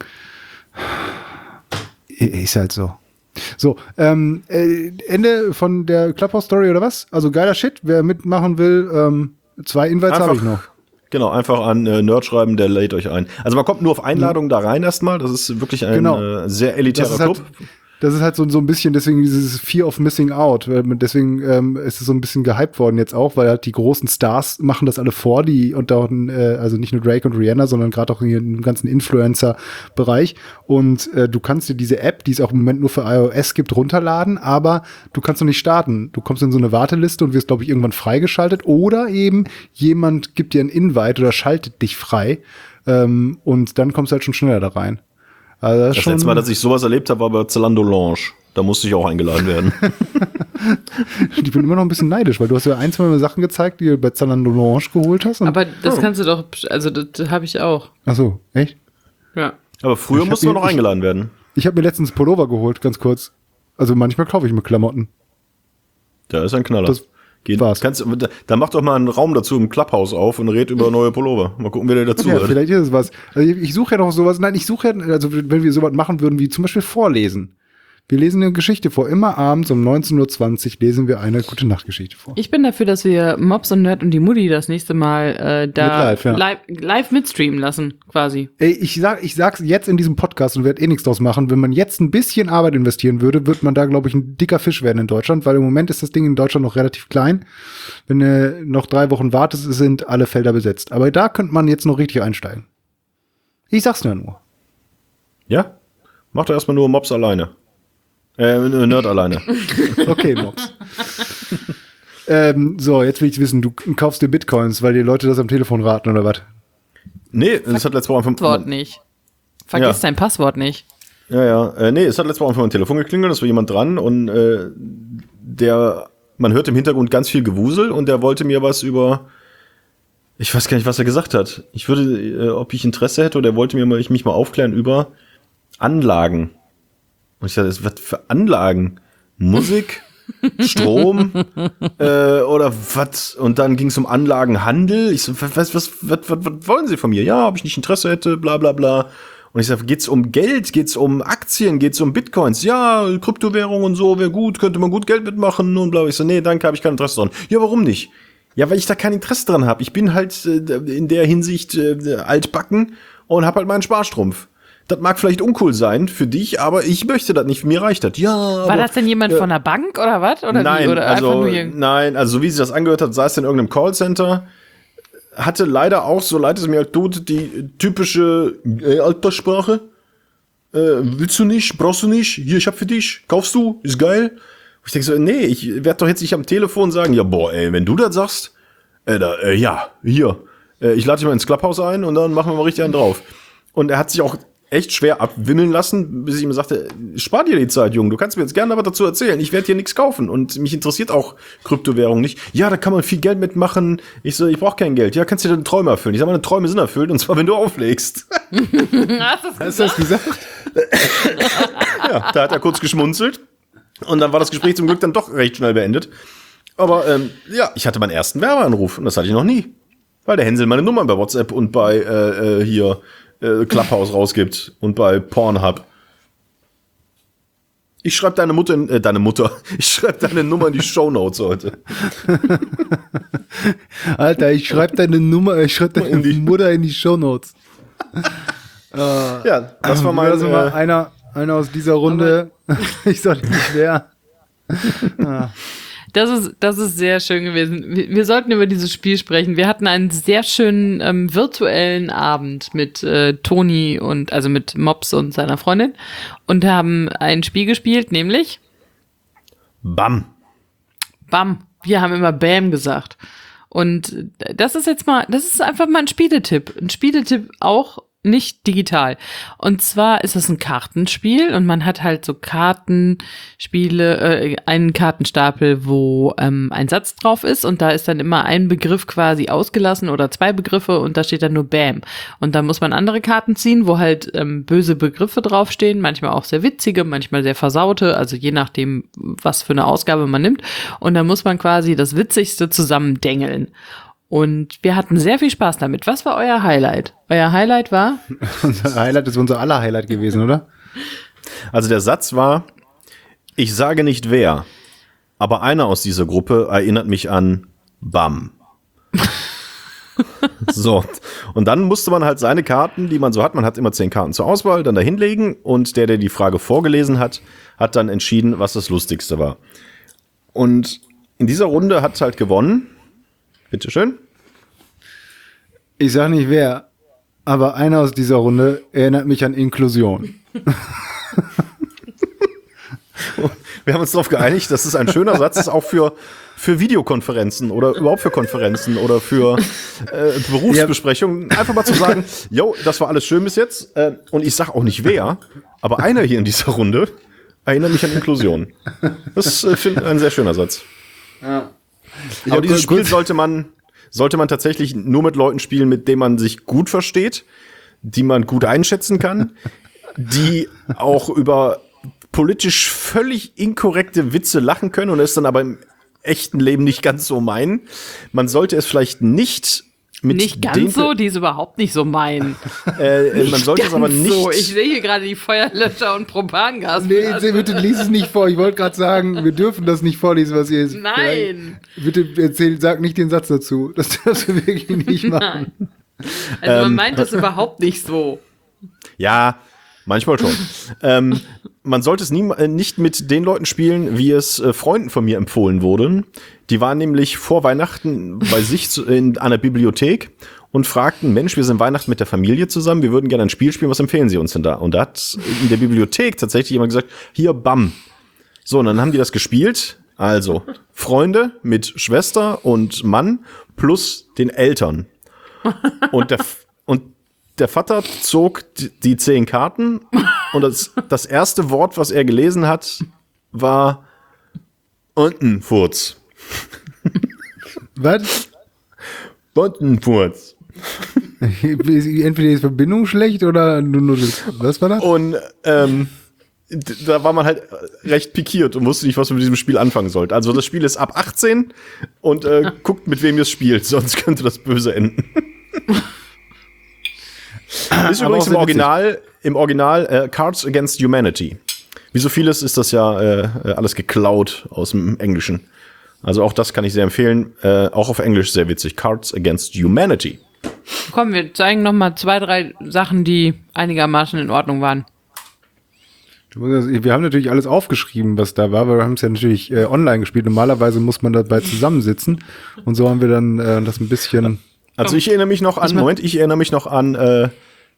Speaker 2: ist halt so. So, Ende von der Clubhouse-Story oder was? Also geiler Shit, wer mitmachen will, 2 Invites habe ich noch.
Speaker 1: Genau, einfach an Nerd schreiben, der lädt euch ein. Also man kommt nur auf Einladung da rein erstmal, das ist wirklich ein sehr elitärer Club.
Speaker 2: Das ist halt so ein bisschen, deswegen dieses Fear of Missing Out. Deswegen ist es so ein bisschen gehypt worden jetzt auch, weil halt die großen Stars machen das alle vor, also nicht nur Drake und Rihanna, sondern gerade auch im ganzen Influencer-Bereich. Und du kannst dir diese App, die es auch im Moment nur für iOS gibt, runterladen, aber du kannst noch nicht starten. Du kommst in so eine Warteliste und wirst, glaube ich, irgendwann freigeschaltet. Oder eben jemand gibt dir einen Invite oder schaltet dich frei. Und dann kommst du halt schon schneller da rein. Also das
Speaker 1: letzte Mal, dass ich sowas erlebt habe, war bei Zalando Lounge. Da musste ich auch eingeladen werden.
Speaker 2: Ich bin immer noch ein bisschen neidisch, weil du hast ja 1, 2 Mal Sachen gezeigt, die du bei Zalando Lounge geholt hast.
Speaker 3: Aber das kannst du doch, also das habe ich auch.
Speaker 2: Ach so, echt?
Speaker 3: Ja.
Speaker 1: Aber früher musste man noch eingeladen werden.
Speaker 2: Ich habe mir letztens Pullover geholt, ganz kurz. Also manchmal kaufe ich mir Klamotten.
Speaker 1: Da ist ein Knaller.
Speaker 2: Das war's.
Speaker 1: Da mach doch mal einen Raum dazu im Clubhouse auf und red über neue Pullover. Mal gucken, wer der dazu hört.
Speaker 2: Vielleicht ist es was. Also ich suche ja noch sowas. Nein, also wenn wir sowas machen würden, wie zum Beispiel vorlesen. Wir lesen eine Geschichte vor. Immer abends um 19:20 Uhr lesen wir eine Gute-Nacht-Geschichte vor.
Speaker 3: Ich bin dafür, dass wir Mops und Nerd und die Mutti das nächste Mal live mitstreamen lassen, quasi.
Speaker 2: Ey, ich sag's jetzt in diesem Podcast und werde nichts draus machen. Wenn man jetzt ein bisschen Arbeit investieren würde, wird man da, glaube ich, ein dicker Fisch werden in Deutschland, weil im Moment ist das Ding in Deutschland noch relativ klein. Wenn du noch 3 Wochen wartest, sind alle Felder besetzt. Aber da könnte man jetzt noch richtig einsteigen. Ich sag's nur.
Speaker 1: Ja? Mach doch erstmal nur Mops alleine. Nerd alleine.
Speaker 2: Okay, Mops. So, jetzt will ich wissen, du kaufst dir Bitcoins, weil die Leute das am Telefon raten, oder was?
Speaker 1: Nee, das hat letztes Mal einfach...
Speaker 3: Passwort nicht. Vergiss dein Passwort nicht.
Speaker 1: Ja. Nee, es hat letztes Mal einfach mein Telefon geklingelt, es war jemand dran und man hört im Hintergrund ganz viel Gewusel und der wollte mir was über... Ich weiß gar nicht, was er gesagt hat. Ich würde, ob ich Interesse hätte, oder er wollte mich mal aufklären über Anlagen. Und ich dachte, was für Anlagen? Musik? Strom? Oder was? Und dann ging es um Anlagenhandel. Ich so, was wollen Sie von mir? Ja, ob ich nicht Interesse hätte, bla bla bla. Und ich sage, geht's um Geld? Geht's um Aktien? Geht's um Bitcoins? Ja, Kryptowährung und so, wäre gut, könnte man gut Geld mitmachen und bla. Ich so, nee, danke, habe ich kein Interesse dran. Ja, warum nicht? Ja, weil ich da kein Interesse dran habe. Ich bin halt in der Hinsicht altbacken und habe halt meinen Sparstrumpf. Das mag vielleicht uncool sein für dich, aber ich möchte das nicht. Für mich reicht das. Ja.
Speaker 3: War das denn jemand von der Bank oder was? Oder
Speaker 1: nein,
Speaker 3: wie? Oder
Speaker 1: also so wie sie das angehört hat, saß in irgendeinem Callcenter, hatte leider auch, so leid es mir halt tut, die typische Alterssprache. Willst du nicht? Brauchst du nicht? Hier, ich hab für dich. Kaufst du? Ist geil. Und ich denke so, nee, ich werde doch jetzt nicht am Telefon sagen, ja, boah, ey, wenn du das sagst, ja, hier, ich lade dich mal ins Clubhouse ein und dann machen wir mal richtig einen drauf. Und er hat sich auch echt schwer abwimmeln lassen, bis ich ihm sagte, spar dir die Zeit, Junge, du kannst mir jetzt gerne was dazu erzählen, ich werde hier nichts kaufen und mich interessiert auch Kryptowährung nicht. Ja, da kann man viel Geld mitmachen. Ich so, ich brauche kein Geld. Ja, kannst du dir deine Träume erfüllen? Ich sag, meine Träume sind erfüllt und zwar, wenn du auflegst.
Speaker 2: Hast du das gesagt?
Speaker 1: Ja, da hat er kurz geschmunzelt und dann war das Gespräch zum Glück dann doch recht schnell beendet. Aber ja, ich hatte meinen ersten Werbeanruf und das hatte ich noch nie. Weil der Hänsel meine Nummern bei WhatsApp und bei Clubhouse rausgibt und bei Pornhub. Ich schreibe ich schreibe deine Nummer in die Shownotes heute.
Speaker 2: Alter, ich schreibe deine Mutter in die Shownotes.
Speaker 1: Ja, das war mein...
Speaker 2: Also mal einer aus dieser Runde. Ich sag nicht wer.
Speaker 3: Das ist sehr schön gewesen. Wir sollten über dieses Spiel sprechen. Wir hatten einen sehr schönen virtuellen Abend mit Toni also mit Mops und seiner Freundin und haben ein Spiel gespielt, nämlich
Speaker 1: Bam.
Speaker 3: Bam. Wir haben immer Bam gesagt. Und das ist einfach mal ein Spieletipp. Ein Spieletipp auch nicht digital. Und zwar ist es ein Kartenspiel und man hat halt so Kartenspiele, einen Kartenstapel, wo ein Satz drauf ist und da ist dann immer ein Begriff quasi ausgelassen oder 2 Begriffe und da steht dann nur Bam. Und dann muss man andere Karten ziehen, wo halt böse Begriffe draufstehen, manchmal auch sehr witzige, manchmal sehr versaute, also je nachdem, was für eine Ausgabe man nimmt. Und dann muss man quasi das Witzigste zusammendengeln. Und wir hatten sehr viel Spaß damit. Was war euer Highlight? Euer Highlight war?
Speaker 2: Unser Highlight ist unser aller Highlight gewesen, oder?
Speaker 1: Also der Satz war, ich sage nicht wer, aber einer aus dieser Gruppe erinnert mich an Bam. So, und dann musste man halt seine Karten, die man so hat, man hat immer 10 Karten zur Auswahl, dann da hinlegen und der die Frage vorgelesen hat, hat dann entschieden, was das Lustigste war. Und in dieser Runde hat halt gewonnen. Bitteschön.
Speaker 2: Ich sag nicht wer, aber einer aus dieser Runde erinnert mich an Inklusion.
Speaker 1: Wir haben uns darauf geeinigt, dass es ein schöner Satz ist, auch für Videokonferenzen oder überhaupt für Konferenzen oder für Berufsbesprechungen. Einfach mal zu sagen, yo, das war alles schön bis jetzt. Und ich sag auch nicht wer, aber einer hier in dieser Runde erinnert mich an Inklusion. Das finde ich ein sehr schöner Satz. Ja. Aber dieses Spiel sollte man tatsächlich nur mit Leuten spielen, mit denen man sich gut versteht, die man gut einschätzen kann, die auch über politisch völlig inkorrekte Witze lachen können und es dann aber im echten Leben nicht ganz so meinen. Man sollte es vielleicht nicht mit
Speaker 3: nicht ganz so, die ist überhaupt nicht so meinen.
Speaker 1: Man sollte es aber nicht. So.
Speaker 3: Ich sehe hier gerade die Feuerlöscher und Propangas.
Speaker 2: Nee, bitte lies es nicht vor. Ich wollte gerade sagen, wir dürfen das nicht vorlesen, was ihr ist.
Speaker 3: Nein.
Speaker 2: Bitte sag nicht den Satz dazu. Das darfst du wirklich nicht machen.
Speaker 3: Nein. Also man meint das überhaupt nicht so.
Speaker 1: Ja, manchmal schon. Man sollte es nicht mit den Leuten spielen, wie es Freunden von mir empfohlen wurde. Die waren nämlich vor Weihnachten bei sich in einer Bibliothek und fragten, Mensch, wir sind Weihnachten mit der Familie zusammen, wir würden gerne ein Spiel spielen, was empfehlen Sie uns denn da? Und da hat in der Bibliothek tatsächlich jemand gesagt, hier, Bam. So, und dann haben die das gespielt. Also, Freunde mit Schwester und Mann plus den Eltern. Und der Vater zog die 10 Karten und das erste Wort, was er gelesen hat, war Buntenfurz.
Speaker 2: Was?
Speaker 1: Buntenfurz.
Speaker 2: Entweder ist die Verbindung schlecht oder nur das. Was war das?
Speaker 1: Und da war man halt recht pikiert und wusste nicht, was man mit diesem Spiel anfangen sollte. Also das Spiel ist ab 18 und guckt, mit wem ihr es spielt, sonst könnte das böse enden. Ist übrigens im Original Cards Against Humanity. Wie so vieles ist das ja alles geklaut aus dem Englischen. Also auch das kann ich sehr empfehlen. Auch auf Englisch sehr witzig. Cards Against Humanity.
Speaker 3: Komm, wir zeigen noch mal 2, 3 Sachen, die einigermaßen in Ordnung waren.
Speaker 2: Wir haben natürlich alles aufgeschrieben, was da war, weil wir haben es ja natürlich online gespielt. Normalerweise muss man dabei zusammensitzen. Und so haben wir dann das ein bisschen...
Speaker 1: Also ich erinnere mich noch an,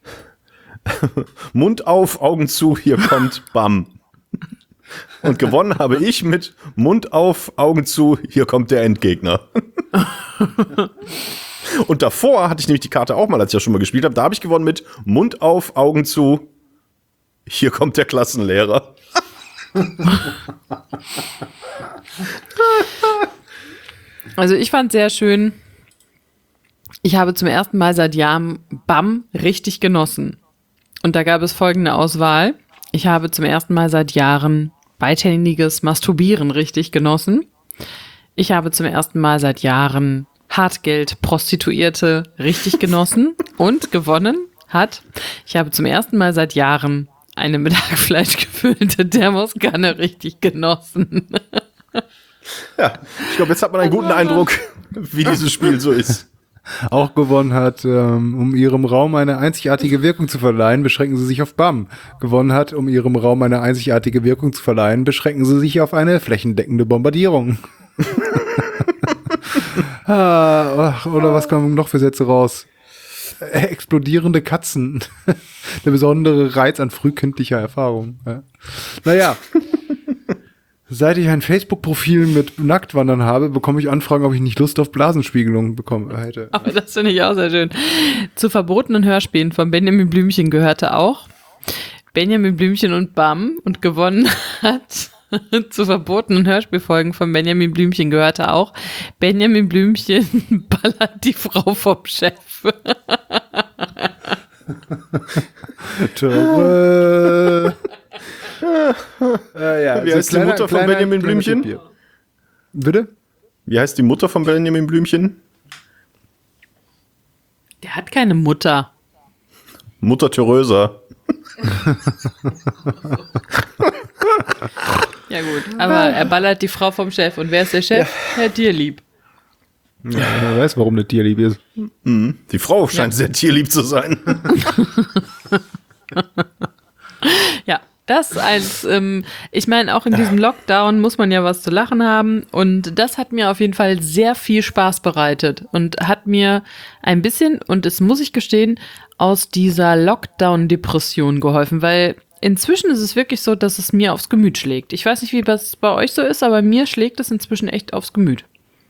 Speaker 1: Mund auf, Augen zu, hier kommt Bam. Und gewonnen habe ich mit Mund auf, Augen zu, hier kommt der Endgegner. Und davor hatte ich nämlich die Karte auch mal, als ich das schon mal gespielt habe, da habe ich gewonnen mit Mund auf, Augen zu, hier kommt der Klassenlehrer.
Speaker 3: Also ich fand sehr schön, ich habe zum ersten Mal seit Jahren Bam richtig genossen. Und da gab es folgende Auswahl. Ich habe zum ersten Mal seit Jahren beidhändiges Masturbieren richtig genossen. Ich habe zum ersten Mal seit Jahren Hartgeld, Prostituierte richtig genossen. Und gewonnen hat, ich habe zum ersten Mal seit Jahren eine mit Hackfleisch gefüllte Thermoskanne richtig genossen.
Speaker 1: Ja, ich glaube, jetzt hat man einen guten Eindruck, wie dieses Spiel so ist.
Speaker 2: Auch gewonnen hat, um ihrem Raum eine einzigartige Wirkung zu verleihen, beschränken sie sich auf Bam. Gewonnen hat, um ihrem Raum eine einzigartige Wirkung zu verleihen, beschränken sie sich auf eine flächendeckende Bombardierung. Oder was kommen noch für Sätze raus? Explodierende Katzen. Der besondere Reiz an frühkindlicher Erfahrung. Ja. Naja. Seit ich ein Facebook-Profil mit Nacktwandern habe, bekomme ich Anfragen, ob ich nicht Lust auf Blasenspiegelung hätte.
Speaker 3: Aber das finde ich auch sehr schön. Zu verbotenen Hörspielen von Benjamin Blümchen gehörte auch Benjamin Blümchen und Bam und gewonnen hat. Zu verbotenen Hörspielfolgen von Benjamin Blümchen gehörte auch Benjamin Blümchen ballert die Frau vom Chef.
Speaker 1: Wie heißt die Mutter von Benjamin Blümchen?
Speaker 2: Bitte?
Speaker 1: Wie heißt die Mutter von Benjamin Blümchen?
Speaker 3: Der hat keine Mutter.
Speaker 1: Mutter Theresa.
Speaker 3: Ja gut, aber er ballert die Frau vom Chef. Und wer ist der Chef? Herr Tierlieb.
Speaker 2: Ja, wer weiß, warum der Tierlieb ist.
Speaker 1: Die Frau scheint sehr tierlieb zu sein.
Speaker 3: Ja, das als, ich meine, auch in diesem Lockdown muss man ja was zu lachen haben. Und das hat mir auf jeden Fall sehr viel Spaß bereitet und hat mir ein bisschen, und das muss ich gestehen, aus dieser Lockdown-Depression geholfen, weil inzwischen ist es wirklich so, dass es mir aufs Gemüt schlägt. Ich weiß nicht, wie das bei euch so ist, aber mir schlägt es inzwischen echt aufs Gemüt.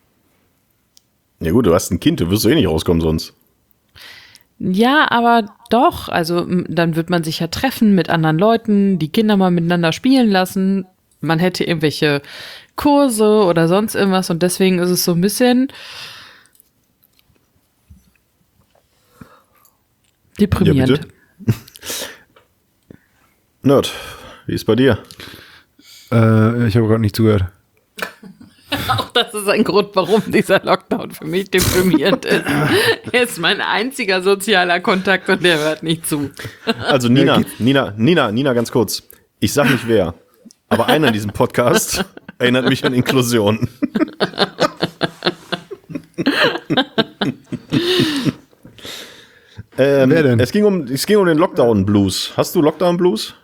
Speaker 1: Ja gut, du hast ein Kind, du wirst eh nicht rauskommen sonst.
Speaker 3: Ja, aber doch, also dann wird man sich ja treffen mit anderen Leuten, die Kinder mal miteinander spielen lassen. Man hätte irgendwelche Kurse oder sonst irgendwas und deswegen ist es so ein bisschen deprimierend.
Speaker 1: Ja, bitte. Nerd, wie ist bei dir?
Speaker 2: Ich habe gerade nicht zugehört.
Speaker 3: Auch das ist ein Grund, warum dieser Lockdown für mich deprimierend ist. Er ist mein einziger sozialer Kontakt und der hört nicht zu.
Speaker 1: Also Nina, ganz kurz. Ich sag nicht wer, aber einer in diesem Podcast erinnert mich an Inklusion.
Speaker 2: Wer denn?
Speaker 1: Es ging um den Lockdown-Blues. Hast du Lockdown-Blues?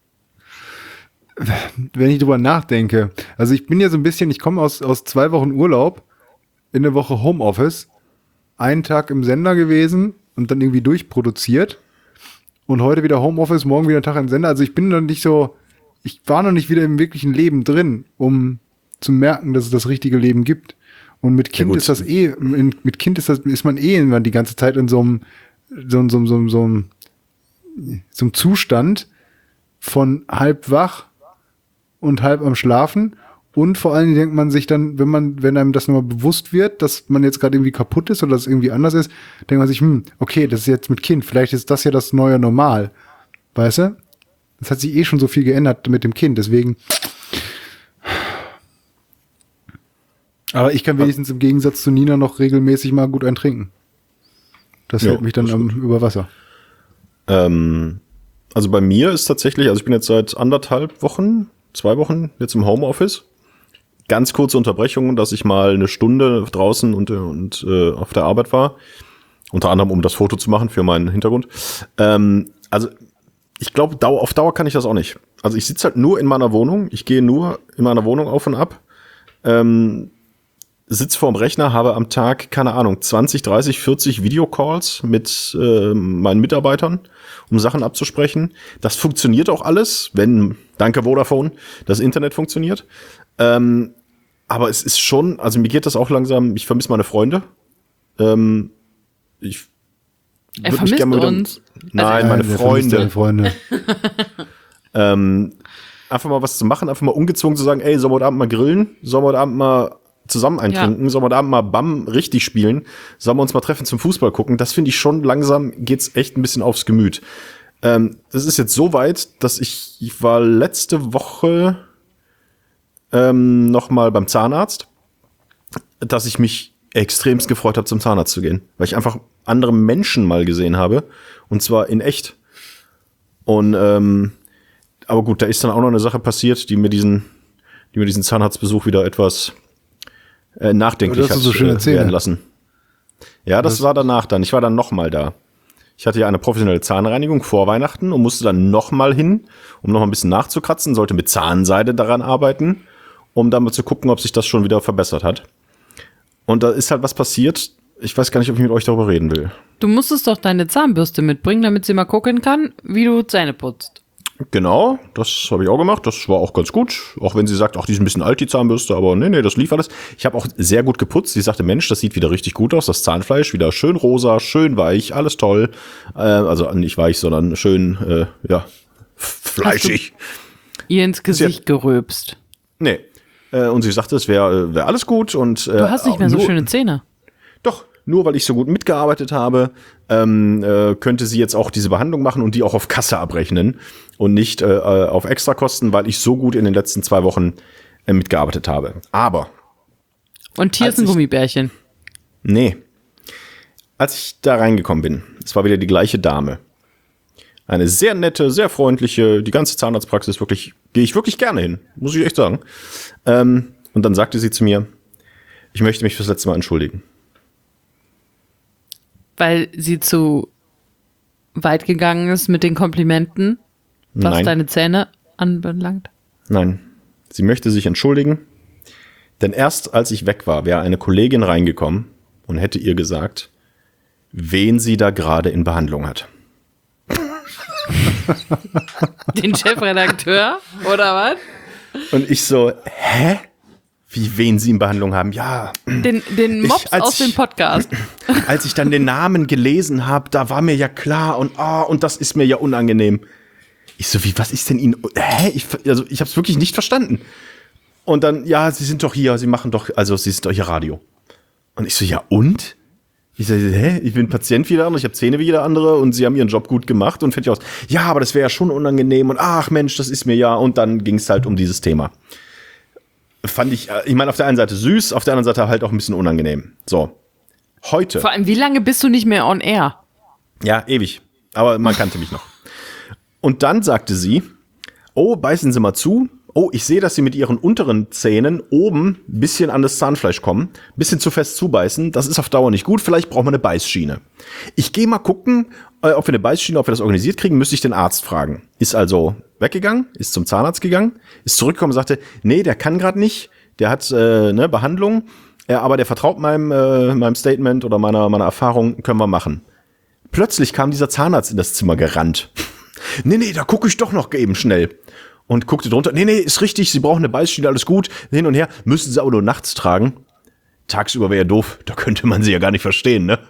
Speaker 2: Wenn ich drüber nachdenke. Also ich bin ja so ein bisschen, ich komme aus 2 Wochen Urlaub, in der Woche Homeoffice, einen Tag im Sender gewesen und dann irgendwie durchproduziert und heute wieder Homeoffice, morgen wieder ein Tag im Sender. Also ich bin noch nicht so, ich war noch nicht wieder im wirklichen Leben drin, um zu merken, dass es das richtige Leben gibt. Und mit Kind ist das ist man immer die ganze Zeit in so einem Zustand von halb wach und halb am Schlafen. Und vor allen Dingen denkt man sich dann, wenn einem das nochmal bewusst wird, dass man jetzt gerade irgendwie kaputt ist oder dass es irgendwie anders ist, denkt man sich, okay, das ist jetzt mit Kind, vielleicht ist das ja das neue Normal. Weißt du? Das hat sich eh schon so viel geändert mit dem Kind, deswegen. Aber ich kann wenigstens im Gegensatz zu Nina noch regelmäßig mal gut eintrinken. Das hält mich dann über Wasser.
Speaker 1: Also bei mir ist tatsächlich, also ich bin jetzt seit 2 Wochen jetzt im Homeoffice. Ganz kurze Unterbrechung, dass ich mal eine Stunde draußen und auf der Arbeit war. Unter anderem, um das Foto zu machen für meinen Hintergrund. Also ich glaube, auf Dauer kann ich das auch nicht. Also ich sitze halt nur in meiner Wohnung. Ich gehe nur in meiner Wohnung auf und ab. Sitz vorm Rechner, habe am Tag, keine Ahnung, 20, 30, 40 Videocalls mit meinen Mitarbeitern, um Sachen abzusprechen. Das funktioniert auch alles, wenn, danke Vodafone, das Internet funktioniert. Aber es ist schon, also mir geht das auch langsam, ich vermisse meine Freunde.
Speaker 3: Er vermisst uns.
Speaker 1: Nein, meine Freunde.
Speaker 2: Freunde.
Speaker 1: Einfach mal was zu machen, einfach mal ungezwungen zu sagen, ey, sollen wir heute Abend mal grillen? Sollen wir heute Abend mal zusammen eintrinken? Ja. Sollen wir heute Abend mal Bam richtig spielen? Sollen wir uns mal treffen zum Fußball gucken? Das finde ich schon langsam, geht's echt ein bisschen aufs Gemüt. Das ist jetzt so weit, dass ich war letzte Woche noch mal beim Zahnarzt, dass ich mich extremst gefreut habe, zum Zahnarzt zu gehen, weil ich einfach andere Menschen mal gesehen habe und zwar in echt. Und aber gut, da ist dann auch noch eine Sache passiert, die mir diesen Zahnarztbesuch wieder etwas nachdenklich hat werden lassen. Ja, das war danach dann. Ich war dann noch mal da. Ich hatte ja eine professionelle Zahnreinigung vor Weihnachten und musste dann noch mal hin, um noch mal ein bisschen nachzukratzen, sollte mit Zahnseide daran arbeiten, um dann mal zu gucken, ob sich das schon wieder verbessert hat. Und da ist halt was passiert. Ich weiß gar nicht, ob ich mit euch darüber reden will.
Speaker 3: Du musstest doch deine Zahnbürste mitbringen, damit sie mal gucken kann, wie du Zähne putzt.
Speaker 1: Genau, das habe ich auch gemacht. Das war auch ganz gut. Auch wenn sie sagt, ach, die ist ein bisschen alt, die Zahnbürste, aber nee, das lief alles. Ich habe auch sehr gut geputzt. Sie sagte, Mensch, das sieht wieder richtig gut aus. Das Zahnfleisch wieder schön rosa, schön weich, alles toll. Also nicht weich, sondern schön, fleischig.
Speaker 3: Ihr ins Gesicht gerülpst.
Speaker 1: Nee. Und sie sagte, es wäre alles gut. Und
Speaker 3: du hast nicht mehr so schöne Zähne.
Speaker 1: Doch. Nur weil ich so gut mitgearbeitet habe, könnte sie jetzt auch diese Behandlung machen und die auch auf Kasse abrechnen und nicht auf Extrakosten, weil ich so gut in den letzten 2 Wochen mitgearbeitet habe. Aber.
Speaker 3: Und hier ist ein Gummibärchen.
Speaker 1: Nee. Als ich da reingekommen bin, es war wieder die gleiche Dame. Eine sehr nette, sehr freundliche, die ganze Zahnarztpraxis gehe ich wirklich gerne hin, muss ich echt sagen. Und dann sagte sie zu mir, ich möchte mich fürs letzte Mal entschuldigen.
Speaker 3: Weil sie zu weit gegangen ist mit den Komplimenten, was deine Zähne anbelangt?
Speaker 1: Nein, sie möchte sich entschuldigen, denn erst als ich weg war, wäre eine Kollegin reingekommen und hätte ihr gesagt, wen sie da gerade in Behandlung hat.
Speaker 3: Den Chefredakteur, oder was?
Speaker 1: Und ich so, hä? Wie, wen sie in Behandlung haben? Ja.
Speaker 3: Den Mops aus dem Podcast.
Speaker 1: Als ich dann den Namen gelesen habe, da war mir ja klar und das ist mir ja unangenehm. Ich so, was ist denn Ihnen? Hä? Ich habe es wirklich nicht verstanden. Und dann, ja, Sie sind doch hier, Sie sind doch hier Radio. Und ich so, ja und? Ich so, hä? Ich bin Patient wie jeder andere, ich habe Zähne wie jeder andere und Sie haben Ihren Job gut gemacht und fertig aus. Ja, aber das wäre ja schon unangenehm und ach Mensch, das ist mir ja. Und dann ging es halt um dieses Thema. Fand ich meine, auf der einen Seite süß, auf der anderen Seite halt auch ein bisschen unangenehm. So, heute.
Speaker 3: Vor allem, wie lange bist du nicht mehr on air?
Speaker 1: Ja, ewig. Aber man kannte mich noch. Und dann sagte sie, oh, beißen Sie mal zu. Oh, ich sehe, dass Sie mit Ihren unteren Zähnen oben ein bisschen an das Zahnfleisch kommen. Ein bisschen zu fest zubeißen. Das ist auf Dauer nicht gut. Vielleicht brauchen wir eine Beißschiene. Ich gehe mal gucken, ob wir eine Beißschiene, ob wir das organisiert kriegen. Müsste ich den Arzt fragen. Ist also weggegangen, ist zum Zahnarzt gegangen, ist zurückgekommen und sagte, nee, der kann gerade nicht. Der hat eine Behandlung. Aber der vertraut meinem Statement oder meiner Erfahrung, können wir machen. Plötzlich kam dieser Zahnarzt in das Zimmer gerannt. Nee, da gucke ich doch noch eben schnell. Und guckte drunter, nee, ist richtig, Sie brauchen eine Beißschiene, alles gut, hin und her, müssen Sie aber nur nachts tragen. Tagsüber wäre ja doof, da könnte man sie ja gar nicht verstehen, ne?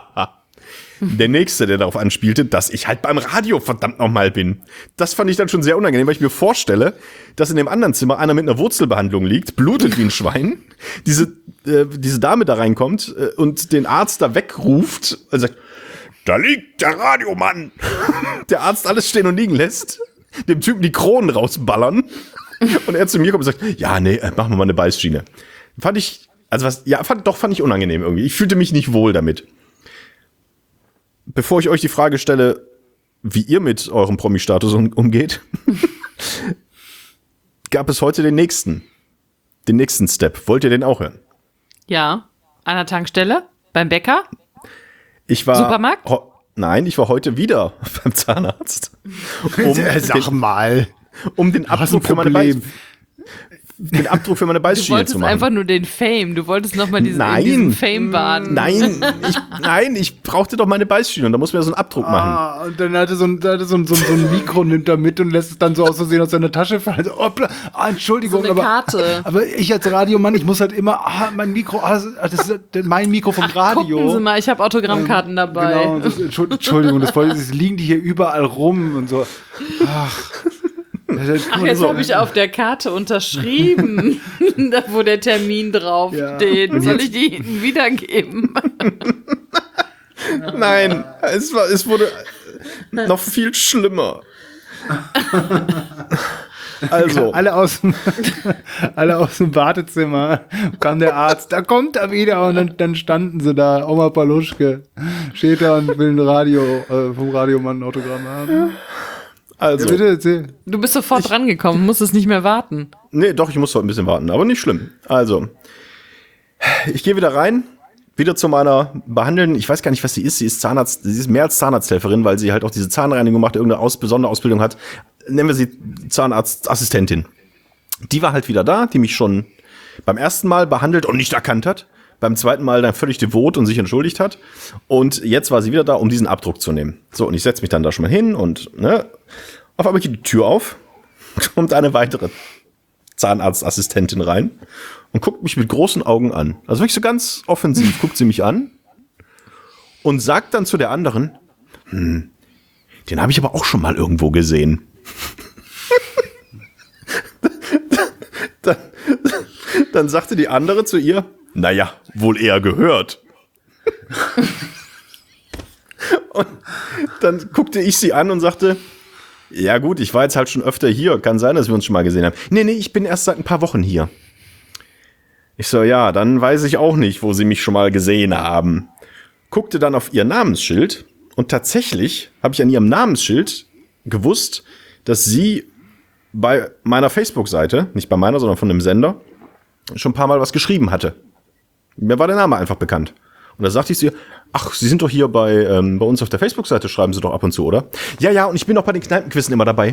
Speaker 1: Der Nächste, der darauf anspielte, dass ich halt beim Radio verdammt nochmal bin. Das fand ich dann schon sehr unangenehm, weil ich mir vorstelle, dass in dem anderen Zimmer einer mit einer Wurzelbehandlung liegt, blutet wie ein Schwein, diese Dame da reinkommt und den Arzt da wegruft und sagt, da liegt der Radiomann. Der Arzt alles stehen und liegen lässt, dem Typen die Kronen rausballern und er zu mir kommt und sagt, ja, nee, machen wir mal eine Beißschiene. Fand ich unangenehm irgendwie. Ich fühlte mich nicht wohl damit. Bevor ich euch die Frage stelle, wie ihr mit eurem Promi-Status umgeht, gab es heute den nächsten Step. Wollt ihr den auch hören?
Speaker 3: Ja, an der Tankstelle, beim Bäcker,
Speaker 1: Supermarkt? Nein, ich war heute wieder beim Zahnarzt.
Speaker 2: Sag mal.
Speaker 1: Um den Abdruck für meine Beißschiene zu machen.
Speaker 3: Du wolltest einfach nur den Fame. Du wolltest nochmal diesen Fame baden.
Speaker 1: Nein, ich brauchte doch meine Beißschiene und da muss man ja so einen Abdruck machen.
Speaker 2: Und dann hatte so ein Mikro, nimmt er mit und lässt es dann so aus Versehen aus seiner Tasche fallen. So, Entschuldigung,
Speaker 3: so eine Karte.
Speaker 2: Aber ich als Radiomann, ich muss halt immer, mein Mikro, das ist mein Mikro vom Radio.
Speaker 3: Gucken Sie mal, ich habe Autogrammkarten dabei.
Speaker 2: Genau, Entschuldigung, das liegen die hier überall rum und so.
Speaker 3: Ach, jetzt habe ich auf der Karte unterschrieben, da wo der Termin drauf steht. Soll ich die Ihnen wiedergeben?
Speaker 1: Nein, es wurde noch viel schlimmer. Also.
Speaker 2: Alle aus dem Wartezimmer kam der Arzt, da kommt er wieder und dann standen sie da, Oma Paluschke steht da und will ein Radio vom Radiomann ein Autogramm haben.
Speaker 1: Also,
Speaker 2: ja, bitte.
Speaker 3: Du bist sofort rangekommen, musstest nicht mehr warten.
Speaker 1: Nee, doch, ich musste ein bisschen warten, aber nicht schlimm. Also, ich gehe wieder rein, wieder zu meiner Behandelnden. Ich weiß gar nicht, was sie ist. Sie ist Zahnarzt, sie ist mehr als Zahnarzthelferin, weil sie halt auch diese Zahnreinigung macht, irgendeine besondere Ausbildung hat. Nennen wir sie Zahnarztassistentin. Die war halt wieder da, die mich schon beim ersten Mal behandelt und nicht erkannt hat. Beim zweiten Mal dann völlig devot und sich entschuldigt hat. Und jetzt war sie wieder da, um diesen Abdruck zu nehmen. So, und ich setze mich dann da schon mal hin und Auf einmal geht die Tür auf, kommt eine weitere Zahnarztassistentin rein und guckt mich mit großen Augen an. Also wirklich so ganz offensiv guckt sie mich an und sagt dann zu der anderen, den habe ich aber auch schon mal irgendwo gesehen. Dann sagte die andere zu ihr, naja, wohl eher gehört. Und dann guckte ich sie an und sagte, ja gut, ich war jetzt halt schon öfter hier. Kann sein, dass wir uns schon mal gesehen haben. Nee, ich bin erst seit ein paar Wochen hier. Ich so, ja, dann weiß ich auch nicht, wo sie mich schon mal gesehen haben. Guckte dann auf ihr Namensschild und tatsächlich habe ich an ihrem Namensschild gewusst, dass sie bei meiner Facebook-Seite, nicht bei meiner, sondern von dem Sender, schon ein paar Mal was geschrieben hatte. Mir war der Name einfach bekannt. Und da sagte ich zu ihr, ach, Sie sind doch hier bei uns auf der Facebook-Seite, schreiben Sie doch ab und zu, oder? Ja, und ich bin auch bei den Kneipenquizen immer dabei.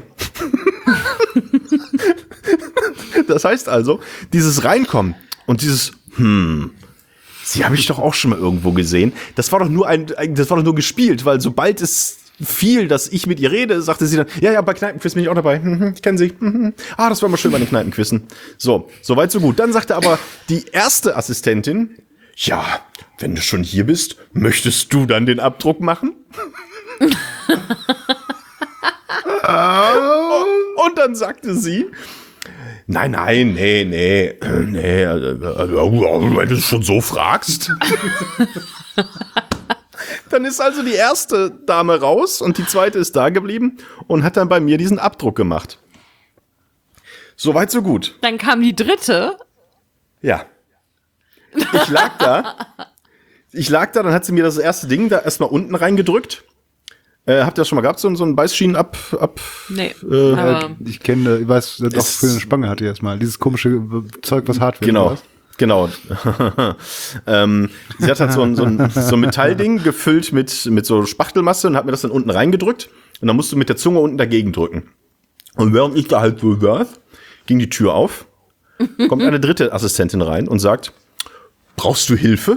Speaker 1: Das heißt also, dieses Reinkommen und dieses, Sie habe ich doch auch schon mal irgendwo gesehen. Das war doch nur gespielt, weil sobald es fiel, dass ich mit ihr rede, sagte sie dann, ja, bei Kneipenquiz bin ich auch dabei. Ich kenne Sie. Das war mal schön bei den Kneipenquizen. So, soweit so gut. Dann sagte aber die erste Assistentin, ja, wenn du schon hier bist, möchtest du dann den Abdruck machen? Und dann sagte sie, nein, nee, wenn du es schon so fragst. Dann ist also die erste Dame raus und die zweite ist da geblieben und hat dann bei mir diesen Abdruck gemacht. Soweit, so gut.
Speaker 3: Dann kam die dritte.
Speaker 1: Ja. Ich lag da, dann hat sie mir das erste Ding da erstmal unten reingedrückt. Habt ihr das schon mal gehabt, so einen Beißschienen ab?
Speaker 3: Nee.
Speaker 2: Ich kenne, ich weiß, auch für eine Spange hatte ich erstmal. Dieses komische Zeug, was hart wird.
Speaker 1: Genau. Sie hat halt so ein Metallding gefüllt mit so Spachtelmasse und hat mir das dann unten reingedrückt. Und dann musst du mit der Zunge unten dagegen drücken. Und während ich da halt so saß, ging die Tür auf, kommt eine dritte Assistentin rein und sagt, brauchst du Hilfe?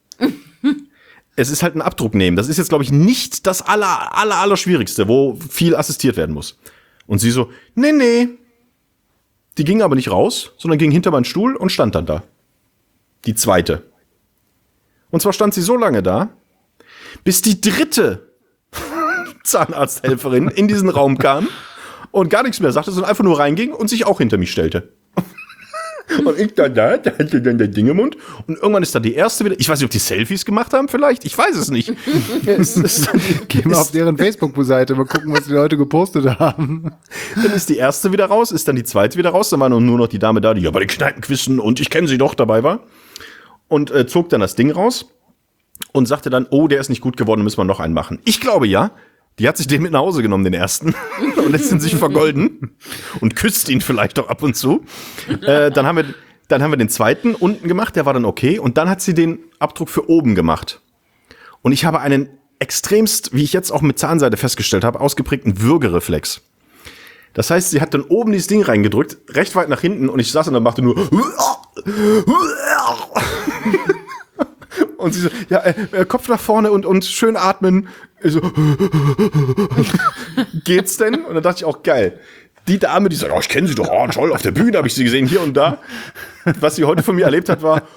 Speaker 1: Es ist halt ein Abdruck nehmen. Das ist jetzt, glaube ich, nicht das aller Schwierigste, wo viel assistiert werden muss. Und sie so, nee. Die ging aber nicht raus, sondern ging hinter meinen Stuhl und stand dann da. Die zweite. Und zwar stand sie so lange da, bis die dritte Zahnarzthelferin in diesen Raum kam und gar nichts mehr sagte, sondern einfach nur reinging und sich auch hinter mich stellte. Und ich da hatte dann der Ding im Mund. Und irgendwann ist dann die erste wieder, ich weiß nicht, ob die Selfies gemacht haben vielleicht, ich weiß es nicht.
Speaker 2: Gehen wir auf deren Facebook-Seite, mal gucken, was die Leute gepostet haben.
Speaker 1: Dann ist die erste wieder raus, ist dann die zweite wieder raus, dann war nur noch die Dame da, die ja bei den Kneipenquizen und ich kenne sie doch dabei war. Und zog dann das Ding raus und sagte dann, oh, der ist nicht gut geworden, müssen wir noch einen machen. Ich glaube ja, die hat sich den mit nach Hause genommen, den ersten, und lässt ihn sich vergolden und küsst ihn vielleicht auch ab und zu. Dann haben wir den zweiten unten gemacht, der war dann okay. Und dann hat sie den Abdruck für oben gemacht. Und ich habe einen extremst, wie ich jetzt auch mit Zahnseide festgestellt habe, ausgeprägten Würgereflex. Das heißt, sie hat dann oben dieses Ding reingedrückt, recht weit nach hinten, und ich saß und dann machte nur und sie so, ja, Kopf nach vorne und schön atmen. Ich so, geht's denn? Und dann dachte ich auch, geil. Die Dame, die sagt, ich kenne sie doch, toll, auf der Bühne habe ich sie gesehen, hier und da. Was sie heute von mir erlebt hat, war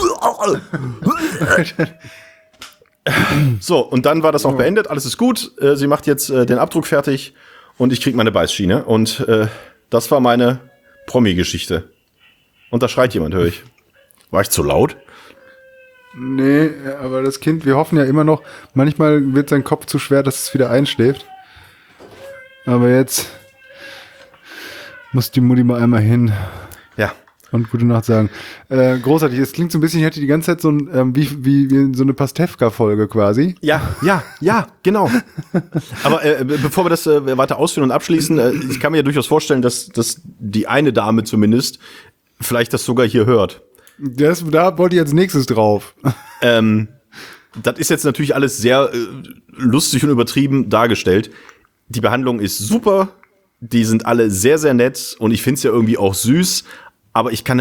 Speaker 1: so, und dann war das auch beendet, alles ist gut. Sie macht jetzt den Abdruck fertig und ich krieg meine Beißschiene. Und das war meine Promi-Geschichte. Und da schreit jemand, höre ich. War ich zu laut?
Speaker 2: Nee, aber das Kind, wir hoffen ja immer noch, manchmal wird sein Kopf zu schwer, dass es wieder einschläft. Aber jetzt muss die Mutti mal einmal hin.
Speaker 1: Ja.
Speaker 2: Und gute Nacht sagen. Großartig, es klingt so ein bisschen, ich hätte die ganze Zeit so ein, wie so eine Pastewka-Folge quasi.
Speaker 1: Ja, genau. Aber bevor wir das weiter ausführen und abschließen, ich kann mir ja durchaus vorstellen, dass die eine Dame zumindest vielleicht das sogar hier hört.
Speaker 2: Da wollte ich als nächstes drauf.
Speaker 1: Das ist jetzt natürlich alles sehr lustig und übertrieben dargestellt. Die Behandlung ist super, die sind alle sehr, sehr nett und ich finde es ja irgendwie auch süß, aber ich kann damit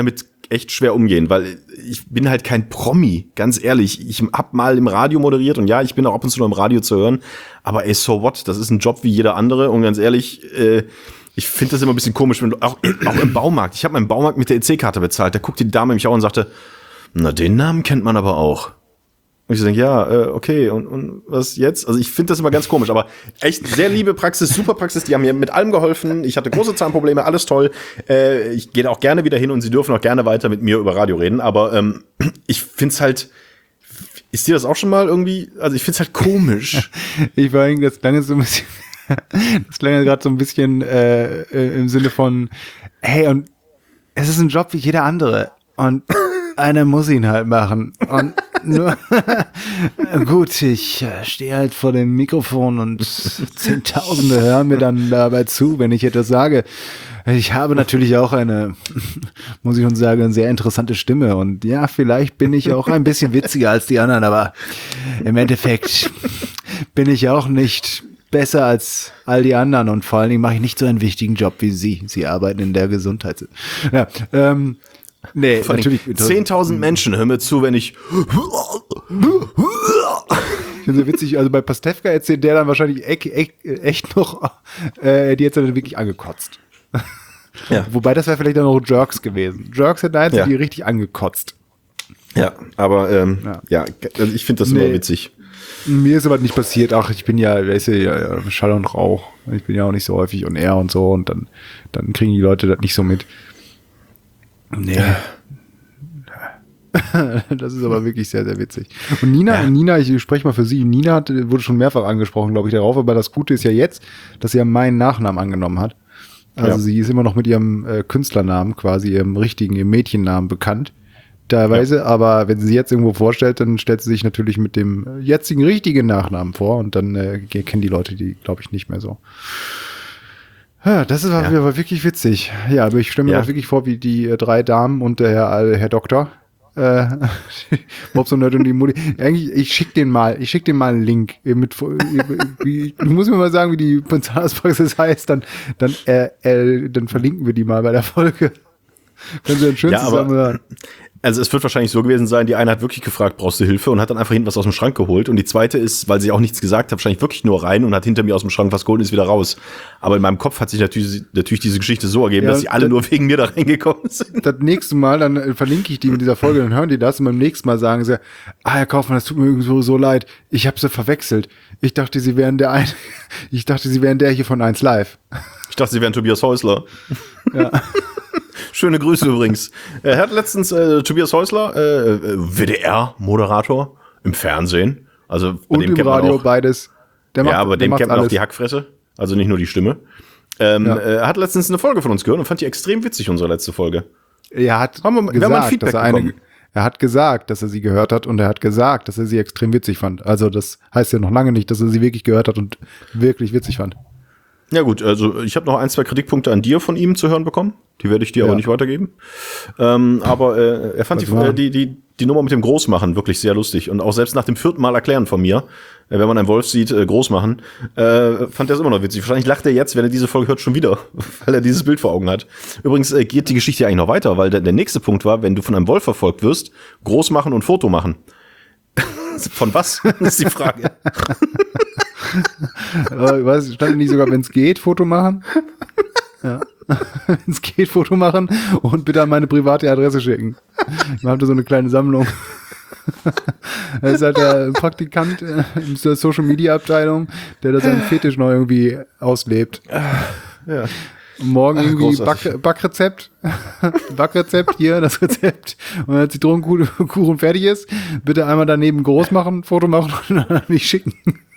Speaker 1: echt schwer umgehen, weil ich bin halt kein Promi, ganz ehrlich. Ich hab mal im Radio moderiert und ja, ich bin auch ab und zu noch im Radio zu hören, aber ey, so what? Das ist ein Job wie jeder andere und ganz ehrlich, ich finde das immer ein bisschen komisch, wenn du auch im Baumarkt. Ich habe meinen Baumarkt mit der EC-Karte bezahlt, da guckte die Dame mich auch und sagte, na, den Namen kennt man aber auch. Und ich denke, ja, okay, und was jetzt? Also ich finde das immer ganz komisch, aber echt sehr liebe Praxis, super Praxis, die haben mir mit allem geholfen. Ich hatte große Zahnprobleme, alles toll. Ich gehe auch gerne wieder hin und sie dürfen auch gerne weiter mit mir über Radio reden, aber ich finde es halt, ist dir das auch schon mal irgendwie, also ich finde es halt komisch.
Speaker 2: Ich war irgendwie, das klang so ein bisschen, das klang gerade so ein bisschen im Sinne von, hey, und es ist ein Job wie jeder andere und einer muss ihn halt machen. Und nur gut, ich stehe halt vor dem Mikrofon und Zehntausende hören mir dann dabei zu, wenn ich etwas sage. Ich habe natürlich auch eine, muss ich uns sagen, eine sehr interessante Stimme. Und ja, vielleicht bin ich auch ein bisschen witziger als die anderen, aber im Endeffekt bin ich auch nicht besser als all die anderen. Und vor allen Dingen mache ich nicht so einen wichtigen Job wie Sie. Sie arbeiten in der Gesundheit. Ja, nee, natürlich.
Speaker 1: 10.000 Menschen hören mir zu, wenn ich
Speaker 2: finde so witzig, also bei Pastewka erzählt der dann wahrscheinlich echt noch, die jetzt dann wirklich angekotzt.
Speaker 1: Ja.
Speaker 2: Wobei das wäre vielleicht dann noch Jerks gewesen. Jerks hätte die richtig angekotzt.
Speaker 1: Ja, aber ja, also ich finde das immer witzig.
Speaker 2: Mir ist aber nicht passiert. Ach, ich bin ja, weißt du, ja, Schall und Rauch. Ich bin ja auch nicht so häufig on air und so und dann kriegen die Leute das nicht so mit. Nee. Das ist aber wirklich sehr, sehr witzig. Und Nina, ich spreche mal für sie, Nina wurde schon mehrfach angesprochen, glaube ich, darauf, aber das Gute ist ja jetzt, dass sie ja meinen Nachnamen angenommen hat. Also sie ist immer noch mit ihrem Künstlernamen, quasi ihrem Mädchennamen bekannt, teilweise, aber wenn sie sich jetzt irgendwo vorstellt, dann stellt sie sich natürlich mit dem jetzigen richtigen Nachnamen vor und dann kennen die Leute die, glaube ich, nicht mehr so. Ja, das ist aber wirklich witzig. Ja, aber ich stelle mir auch wirklich vor, wie die drei Damen und der Herr Doktor, Bobs und Nerd und die Mutti. Eigentlich, ich schick den mal einen Link. Du musst mir mal sagen, wie die Zahnarztpraxis heißt, dann verlinken wir die mal bei der Folge. Können Sie dann schön zusammen hören.
Speaker 1: Also es wird wahrscheinlich so gewesen sein, die eine hat wirklich gefragt, brauchst du Hilfe? Und hat dann einfach hinten was aus dem Schrank geholt. Und die zweite ist, weil sie auch nichts gesagt hat, wahrscheinlich wirklich nur rein und hat hinter mir aus dem Schrank was geholt und ist wieder raus. Aber in meinem Kopf hat sich natürlich diese Geschichte so ergeben, dass sie alle nur wegen mir da reingekommen sind.
Speaker 2: Das nächste Mal, dann verlinke ich die mit dieser Folge, dann hören die das und beim nächsten Mal sagen sie, Herr Kaufmann, das tut mir so leid, ich habe sie verwechselt. Ich dachte, sie wären der hier von 1 Live.
Speaker 1: Ich dachte, sie wären Tobias Häusler.
Speaker 2: Ja.
Speaker 1: Schöne Grüße übrigens. Er hat letztens Tobias Häusler, WDR-Moderator im Fernsehen. Also bei
Speaker 2: und
Speaker 1: dem
Speaker 2: im Radio auch, beides.
Speaker 1: Aber dem kennt man auch die Hackfresse. Also nicht nur die Stimme. Er hat letztens eine Folge von uns gehört und fand die extrem witzig, unsere letzte Folge.
Speaker 2: Er hat gesagt, dass er sie gehört hat und er hat gesagt, dass er sie extrem witzig fand. Also das heißt ja noch lange nicht, dass er sie wirklich gehört hat und wirklich witzig fand.
Speaker 1: Ja gut, also ich habe noch 1, 2 Kritikpunkte an dir von ihm zu hören bekommen. Die werde ich dir aber nicht weitergeben. Aber er fand die Nummer mit dem Großmachen wirklich sehr lustig. Und auch selbst nach dem 4. Mal erklären von mir, wenn man einen Wolf sieht, Großmachen, fand er es immer noch witzig. Wahrscheinlich lacht er jetzt, wenn er diese Folge hört, schon wieder, weil er dieses Bild vor Augen hat. Übrigens geht die Geschichte eigentlich noch weiter, weil der nächste Punkt war, wenn du von einem Wolf verfolgt wirst, Großmachen und Foto machen. Von was? Das ist die Frage.
Speaker 2: Stand nicht sogar, wenn es geht, Foto machen? Ja. Wenn es geht, Foto machen und bitte an meine private Adresse schicken. Man hat da so eine kleine Sammlung. Er ist halt der Praktikant in der Social Media Abteilung, der da seinen Fetisch noch irgendwie auslebt.
Speaker 1: Ja.
Speaker 2: Morgen irgendwie Backrezept. Backrezept, hier, das Rezept. Und wenn Zitronenkuchen fertig ist, bitte einmal daneben groß machen, Foto machen und dann an mich schicken.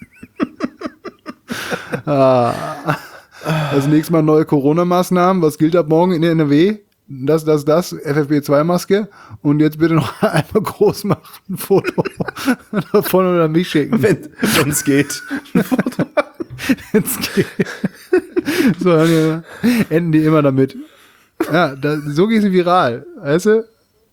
Speaker 2: Das nächste Mal neue Corona-Maßnahmen. Was gilt ab morgen in der NRW? Das, FFP2-Maske. Und jetzt bitte noch einmal groß machen, ein Foto davon oder an mich schicken.
Speaker 1: Wenn es geht. Ein Foto.
Speaker 2: Wenn es geht. So, dann enden die immer damit. Ja, so geht sie viral. Weißt du?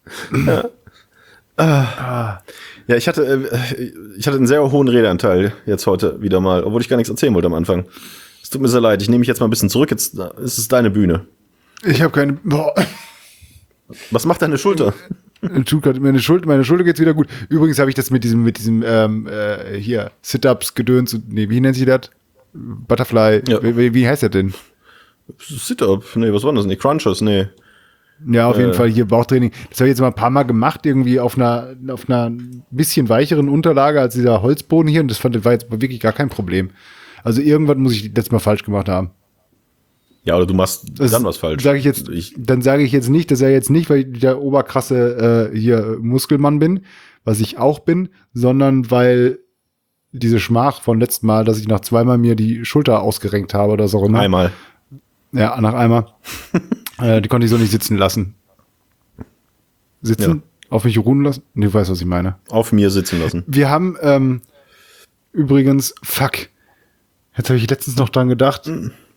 Speaker 1: Ja. Ja, ich hatte einen sehr hohen Redeanteil jetzt heute wieder mal, obwohl ich gar nichts erzählen wollte am Anfang. Es tut mir sehr leid, ich nehme mich jetzt mal ein bisschen zurück, jetzt ist es deine Bühne.
Speaker 2: Ich habe keine... Boah.
Speaker 1: Was macht deine Schulter?
Speaker 2: Meine Schulter geht's wieder gut. Übrigens habe ich das mit diesem hier Sit-ups Gedöns, wie nennt sich das? Butterfly. Ja. Wie heißt das denn?
Speaker 1: Sit-up. Nee, was war das? Nee, Crunchers, nee.
Speaker 2: Ja, auf jeden Fall hier Bauchtraining. Das habe ich jetzt mal ein paar Mal gemacht, irgendwie auf einer bisschen weicheren Unterlage als dieser Holzboden hier. Und das war jetzt wirklich gar kein Problem. Also irgendwas muss ich letztes Mal falsch gemacht haben.
Speaker 1: Ja, oder du machst dann was falsch.
Speaker 2: Dann sage ich jetzt nicht, dass er jetzt nicht, weil ich der oberkrasse hier Muskelmann bin, was ich auch bin, sondern weil diese Schmach von letztem Mal, dass ich nach zweimal mir die Schulter ausgerenkt habe oder so.
Speaker 1: Einmal.
Speaker 2: Ja, nach einmal. Die konnte ich so nicht sitzen lassen. Sitzen? Ja. Auf mich ruhen lassen? Nee, du weißt, was ich meine.
Speaker 1: Auf mir sitzen lassen.
Speaker 2: Wir haben übrigens, jetzt habe ich letztens noch dran gedacht,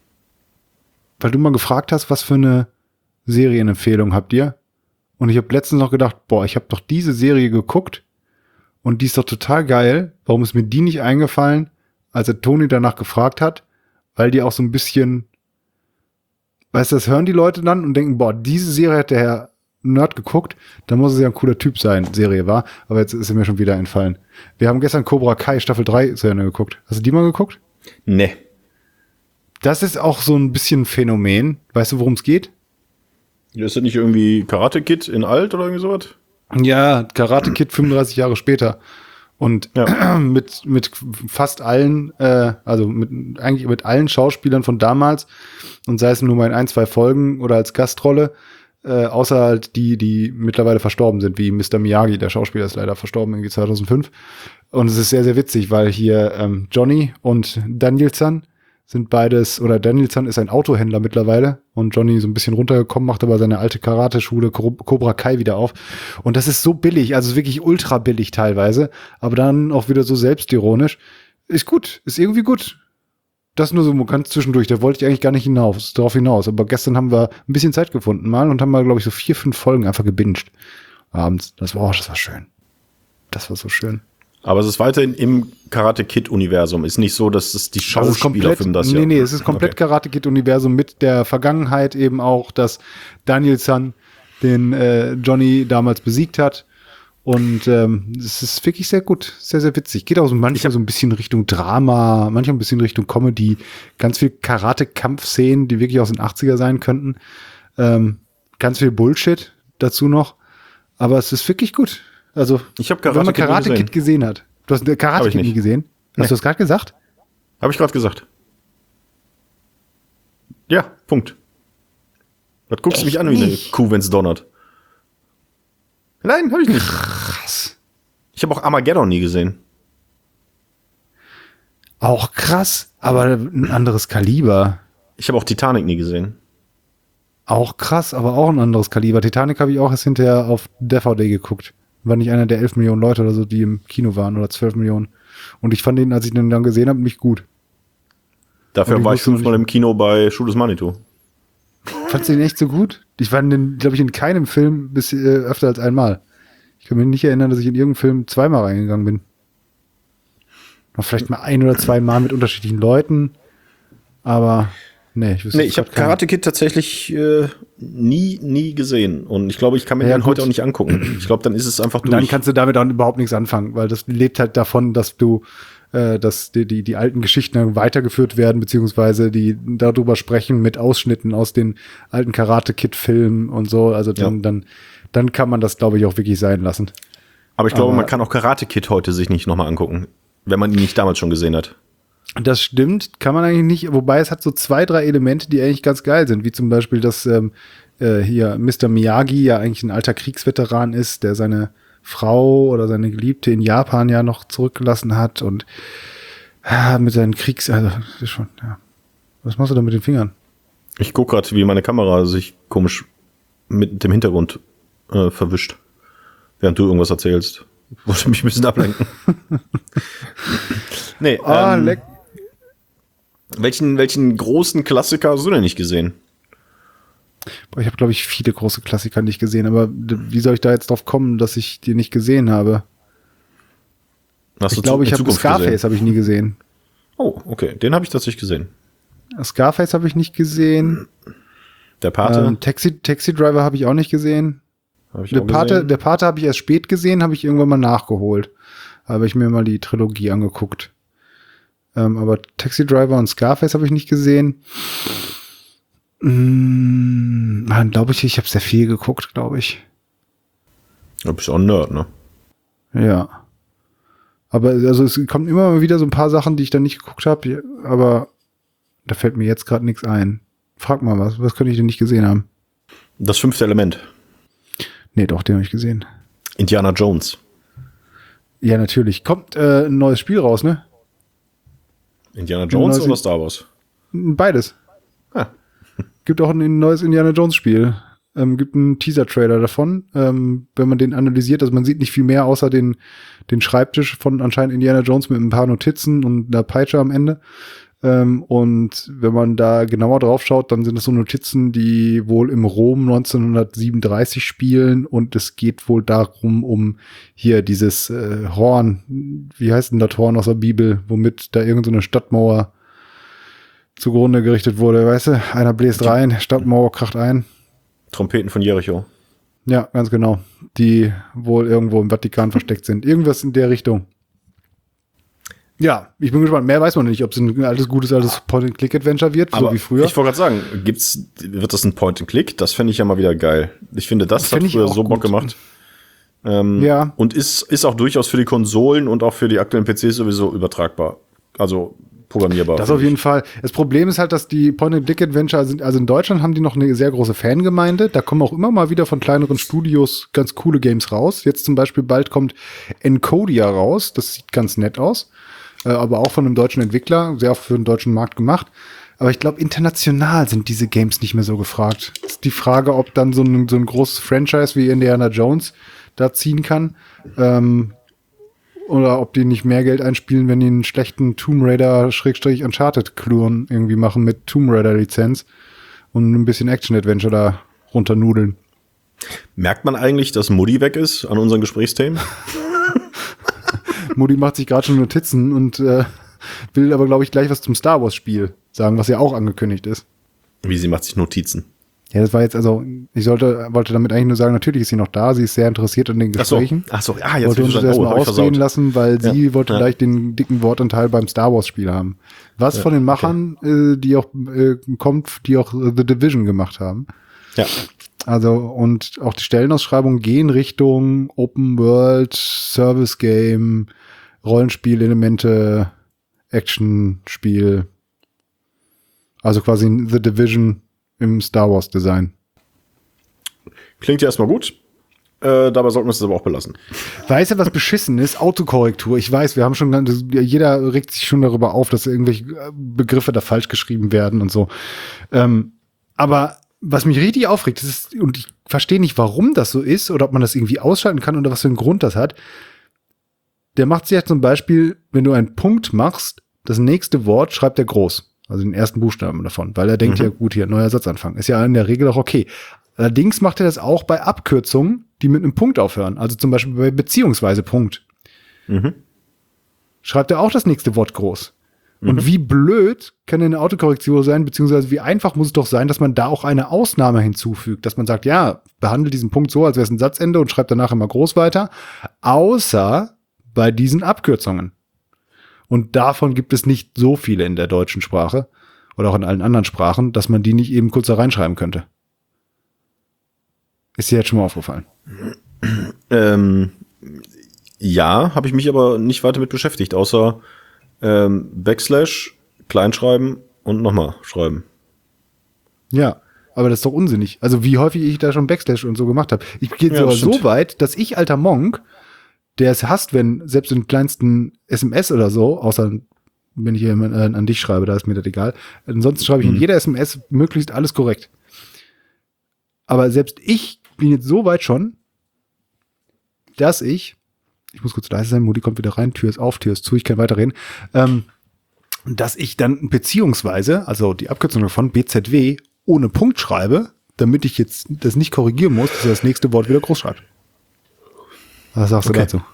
Speaker 2: weil du mal gefragt hast, was für eine Serienempfehlung habt ihr? Und ich habe letztens noch gedacht, ich habe doch diese Serie geguckt und die ist doch total geil. Warum ist mir die nicht eingefallen, als er Toni danach gefragt hat? Weil die auch so ein bisschen, weißt du, das hören die Leute dann und denken, diese Serie hat der Herr Nerd geguckt, dann muss es ja ein cooler Typ sein, Serie war. Aber jetzt ist er mir schon wieder entfallen. Wir haben gestern Cobra Kai Staffel 3 zu Ende geguckt. Hast du die mal geguckt?
Speaker 1: Nee.
Speaker 2: Das ist auch so ein bisschen ein Phänomen. Weißt du, worum es geht?
Speaker 1: Ist das nicht irgendwie Karate Kid in alt oder irgendwie sowas?
Speaker 2: Ja, Karate Kid 35 Jahre später. Und mit fast allen, eigentlich mit allen Schauspielern von damals und sei es nur mal in 1, 2 Folgen oder als Gastrolle, außer halt die mittlerweile verstorben sind, wie Mr. Miyagi, der Schauspieler ist leider verstorben, irgendwie 2005. Und es ist sehr, sehr witzig, weil hier Johnny und Daniel-san sind beides, oder Daniel-san ist ein Autohändler mittlerweile und Johnny so ein bisschen runtergekommen, macht aber seine alte Karate-Schule Cobra Kai wieder auf. Und das ist so billig, also wirklich ultra billig teilweise, aber dann auch wieder so selbstironisch. Ist gut, ist irgendwie gut. Das nur so ganz zwischendurch, da wollte ich eigentlich gar nicht drauf hinaus. Aber gestern haben wir ein bisschen Zeit gefunden mal und haben mal, glaube ich, so 4, 5 Folgen einfach gebinged abends. Das war schön. Das war so schön.
Speaker 1: Aber es ist weiterhin im Karate-Kid-Universum. Ist nicht so, dass es die Schauspieler
Speaker 2: filmen das ja. Nee, es ist komplett okay. Karate-Kid-Universum mit der Vergangenheit eben auch, dass Daniel-san den Johnny damals besiegt hat. Und es ist wirklich sehr gut, sehr, sehr witzig. Geht auch so manchmal so ein bisschen Richtung Drama, manchmal ein bisschen Richtung Comedy. Ganz viel Karate-Kampf-Szenen, die wirklich aus den 80er sein könnten. Ganz viel Bullshit dazu noch. Aber es ist wirklich gut. Also, wenn man Karate Kid gesehen hat. Du hast Karate Kid nie gesehen? Hast du das gerade gesagt?
Speaker 1: Habe ich gerade gesagt. Ja, Punkt. Was guckst du mich an wie eine Kuh, wenn's donnert? Nein, habe ich nicht.
Speaker 2: Krass.
Speaker 1: Ich habe auch Armageddon nie gesehen.
Speaker 2: Auch krass, aber ein anderes Kaliber.
Speaker 1: Ich habe auch Titanic nie gesehen.
Speaker 2: Auch krass, aber auch ein anderes Kaliber. Titanic habe ich auch erst hinterher auf DVD geguckt. War nicht einer der 11 Millionen Leute oder so, die im Kino waren, oder 12 Millionen. Und ich fand ihn, als ich den dann gesehen habe, nicht gut.
Speaker 1: Dafür war ich 5-mal im Kino bei Schuh des Manitou.
Speaker 2: Fandst du den echt so gut? Ich war, glaube ich, in keinem Film öfter als einmal. Ich kann mich nicht erinnern, dass ich in irgendeinem Film 2-mal reingegangen bin. Noch vielleicht mal 1 oder 2 Mal mit unterschiedlichen Leuten. Aber ich habe Karate Kid tatsächlich nie gesehen. Und ich glaube, ich kann mir den heute auch nicht angucken. Ich glaube, dann ist es einfach durch. Dann kannst du damit auch überhaupt nichts anfangen, weil das lebt halt davon, dass dass die alten Geschichten weitergeführt werden, beziehungsweise die darüber sprechen mit Ausschnitten aus den alten Karate Kid Filmen und so. Also dann kann man das, glaube ich, auch wirklich sein lassen.
Speaker 1: Aber ich glaube, man kann auch Karate Kid heute sich nicht nochmal angucken, wenn man ihn nicht damals schon gesehen hat.
Speaker 2: Das stimmt, kann man eigentlich nicht, wobei es hat so 2, 3 Elemente, die eigentlich ganz geil sind, wie zum Beispiel, dass hier Mr. Miyagi ja eigentlich ein alter Kriegsveteran ist, der seine Frau oder seine Geliebte in Japan ja noch zurückgelassen hat und mit seinen ist schon, ja. Was machst du da mit den Fingern?
Speaker 1: Ich gucke gerade, wie meine Kamera sich komisch mit dem Hintergrund verwischt, während du irgendwas erzählst. Ich wollte mich ein bisschen ablenken. Nee, welchen großen Klassiker hast du denn nicht gesehen?
Speaker 2: Ich habe, glaube ich, viele große Klassiker nicht gesehen, aber wie soll ich da jetzt drauf kommen, dass ich die nicht gesehen habe? Ich glaube, ich habe Scarface habe ich nie gesehen.
Speaker 1: Oh, okay. Den habe ich tatsächlich gesehen.
Speaker 2: Scarface habe ich nicht gesehen.
Speaker 1: Der Pate?
Speaker 2: Taxi Driver habe ich auch nicht gesehen. Der Pate habe ich erst spät gesehen, habe ich irgendwann mal nachgeholt. Habe ich mir mal die Trilogie angeguckt. Aber Taxi Driver und Scarface habe ich nicht gesehen. Glaube ich habe sehr viel geguckt, glaube ich.
Speaker 1: Du bist auch ein Nerd, ne?
Speaker 2: Ja. Aber also es kommen immer mal wieder so ein paar Sachen, die ich dann nicht geguckt habe, aber da fällt mir jetzt gerade nichts ein. Frag mal was könnte ich denn nicht gesehen haben?
Speaker 1: Das 5. Element.
Speaker 2: Nee, doch, den habe ich gesehen.
Speaker 1: Indiana Jones.
Speaker 2: Ja, natürlich. Kommt ein neues Spiel raus, ne?
Speaker 1: Indiana Jones oder Star Wars?
Speaker 2: Beides.
Speaker 1: Ah.
Speaker 2: Gibt auch ein neues Indiana Jones Spiel. Gibt einen Teaser-Trailer davon. Wenn man den analysiert, also man sieht nicht viel mehr außer den Schreibtisch von anscheinend Indiana Jones mit ein paar Notizen und einer Peitsche am Ende. Und wenn man da genauer drauf schaut, dann sind es so Notizen, die wohl im Rom 1937 spielen und es geht wohl darum, um hier dieses Horn, wie heißt denn das Horn aus der Bibel, womit da irgend so eine Stadtmauer zugrunde gerichtet wurde, weißt du? Einer bläst rein, Stadtmauer kracht ein.
Speaker 1: Trompeten von Jericho.
Speaker 2: Ja, ganz genau. Die wohl irgendwo im Vatikan versteckt sind. Irgendwas in der Richtung. Ja, ich bin gespannt. Mehr weiß man nicht, ob es ein altes Point-and-Click-Adventure wird,
Speaker 1: aber
Speaker 2: so wie früher.
Speaker 1: Ich wollte gerade sagen, wird das ein Point-and-Click? Das fände ich ja mal wieder geil. Ich finde, das hat früher so Bock gemacht.
Speaker 2: Ja.
Speaker 1: Und ist auch durchaus für die Konsolen und auch für die aktuellen PCs sowieso übertragbar. Also programmierbar.
Speaker 2: Das auf jeden Fall. Das Problem ist halt, dass die Point-and-Click-Adventure sind, also in Deutschland haben die noch eine sehr große Fangemeinde. Da kommen auch immer mal wieder von kleineren Studios ganz coole Games raus. Jetzt zum Beispiel bald kommt Encodia raus. Das sieht ganz nett aus. Aber auch von einem deutschen Entwickler, sehr auch für den deutschen Markt gemacht. Aber ich glaube, international sind diese Games nicht mehr so gefragt. Ist die Frage, ob dann so ein großes Franchise wie Indiana Jones da ziehen kann. Oder ob die nicht mehr Geld einspielen, wenn die einen schlechten Tomb Raider-Uncharted-Klon irgendwie machen mit Tomb Raider-Lizenz und ein bisschen Action-Adventure da runternudeln.
Speaker 1: Merkt man eigentlich, dass Mutti weg ist an unseren Gesprächsthemen?
Speaker 2: Mutti macht sich gerade schon Notizen und will aber, glaube ich, gleich was zum Star Wars-Spiel sagen, was ja auch angekündigt ist.
Speaker 1: Wie, sie macht sich Notizen?
Speaker 2: Ja, das war jetzt, also, wollte damit eigentlich nur sagen, natürlich ist sie noch da, sie ist sehr interessiert an den Gesprächen.
Speaker 1: Ach so, jetzt
Speaker 2: wollte uns das erstmal ausreden lassen, weil sie wollte gleich den dicken Wortanteil beim Star Wars-Spiel haben. Was von den Machern, die auch kommt, die auch The Division gemacht haben.
Speaker 1: Ja.
Speaker 2: Also, und auch die Stellenausschreibungen gehen Richtung Open World, Service Game, Rollenspielelemente, Action-Spiel. Also quasi The Division im Star Wars Design.
Speaker 1: Klingt ja erstmal gut. Dabei sollten wir es aber auch belassen.
Speaker 2: Weißt du, was beschissen ist? Autokorrektur. Ich weiß, wir haben schon, jeder regt sich schon darüber auf, dass irgendwelche Begriffe da falsch geschrieben werden und so. Aber was mich richtig aufregt, ist, und ich verstehe nicht, warum das so ist oder ob man das irgendwie ausschalten kann oder was für einen Grund das hat. Der macht sich ja zum Beispiel, wenn du einen Punkt machst, das nächste Wort schreibt er groß. Also den ersten Buchstaben davon, weil er denkt, ja gut, hier, neuer Satzanfang. Ist ja in der Regel auch okay. Allerdings macht er das auch bei Abkürzungen, die mit einem Punkt aufhören. Also zum Beispiel bei beziehungsweise Punkt. Schreibt er auch das nächste Wort groß. Und wie blöd kann eine Autokorrektur sein, beziehungsweise wie einfach muss es doch sein, dass man da auch eine Ausnahme hinzufügt. Dass man sagt, ja, behandelt diesen Punkt so, als wäre es ein Satzende und schreibt danach immer groß weiter. Außer bei diesen Abkürzungen. Und davon gibt es nicht so viele in der deutschen Sprache oder auch in allen anderen Sprachen, dass man die nicht eben kurz da reinschreiben könnte. Ist dir jetzt schon mal aufgefallen?
Speaker 1: Ja, habe ich mich aber nicht weiter mit beschäftigt, außer Backslash, Kleinschreiben und nochmal schreiben.
Speaker 2: Ja, aber das ist doch unsinnig. Also wie häufig ich da schon Backslash und so gemacht habe. Ich gehe sogar so weit, dass ich, alter Monk, der es hasst, wenn selbst in kleinsten SMS oder so, außer wenn ich an dich schreibe, da ist mir das egal. Ansonsten schreibe ich in jeder SMS möglichst alles korrekt. Aber selbst ich bin jetzt so weit schon, dass ich muss kurz leise sein, Mutti kommt wieder rein, Tür ist auf, Tür ist zu, ich kann weiterreden, dass ich dann beziehungsweise, also die Abkürzung davon, BZW, ohne Punkt schreibe, damit ich jetzt das nicht korrigieren muss, dass er das nächste Wort wieder groß schreibt. Was sagst du dazu?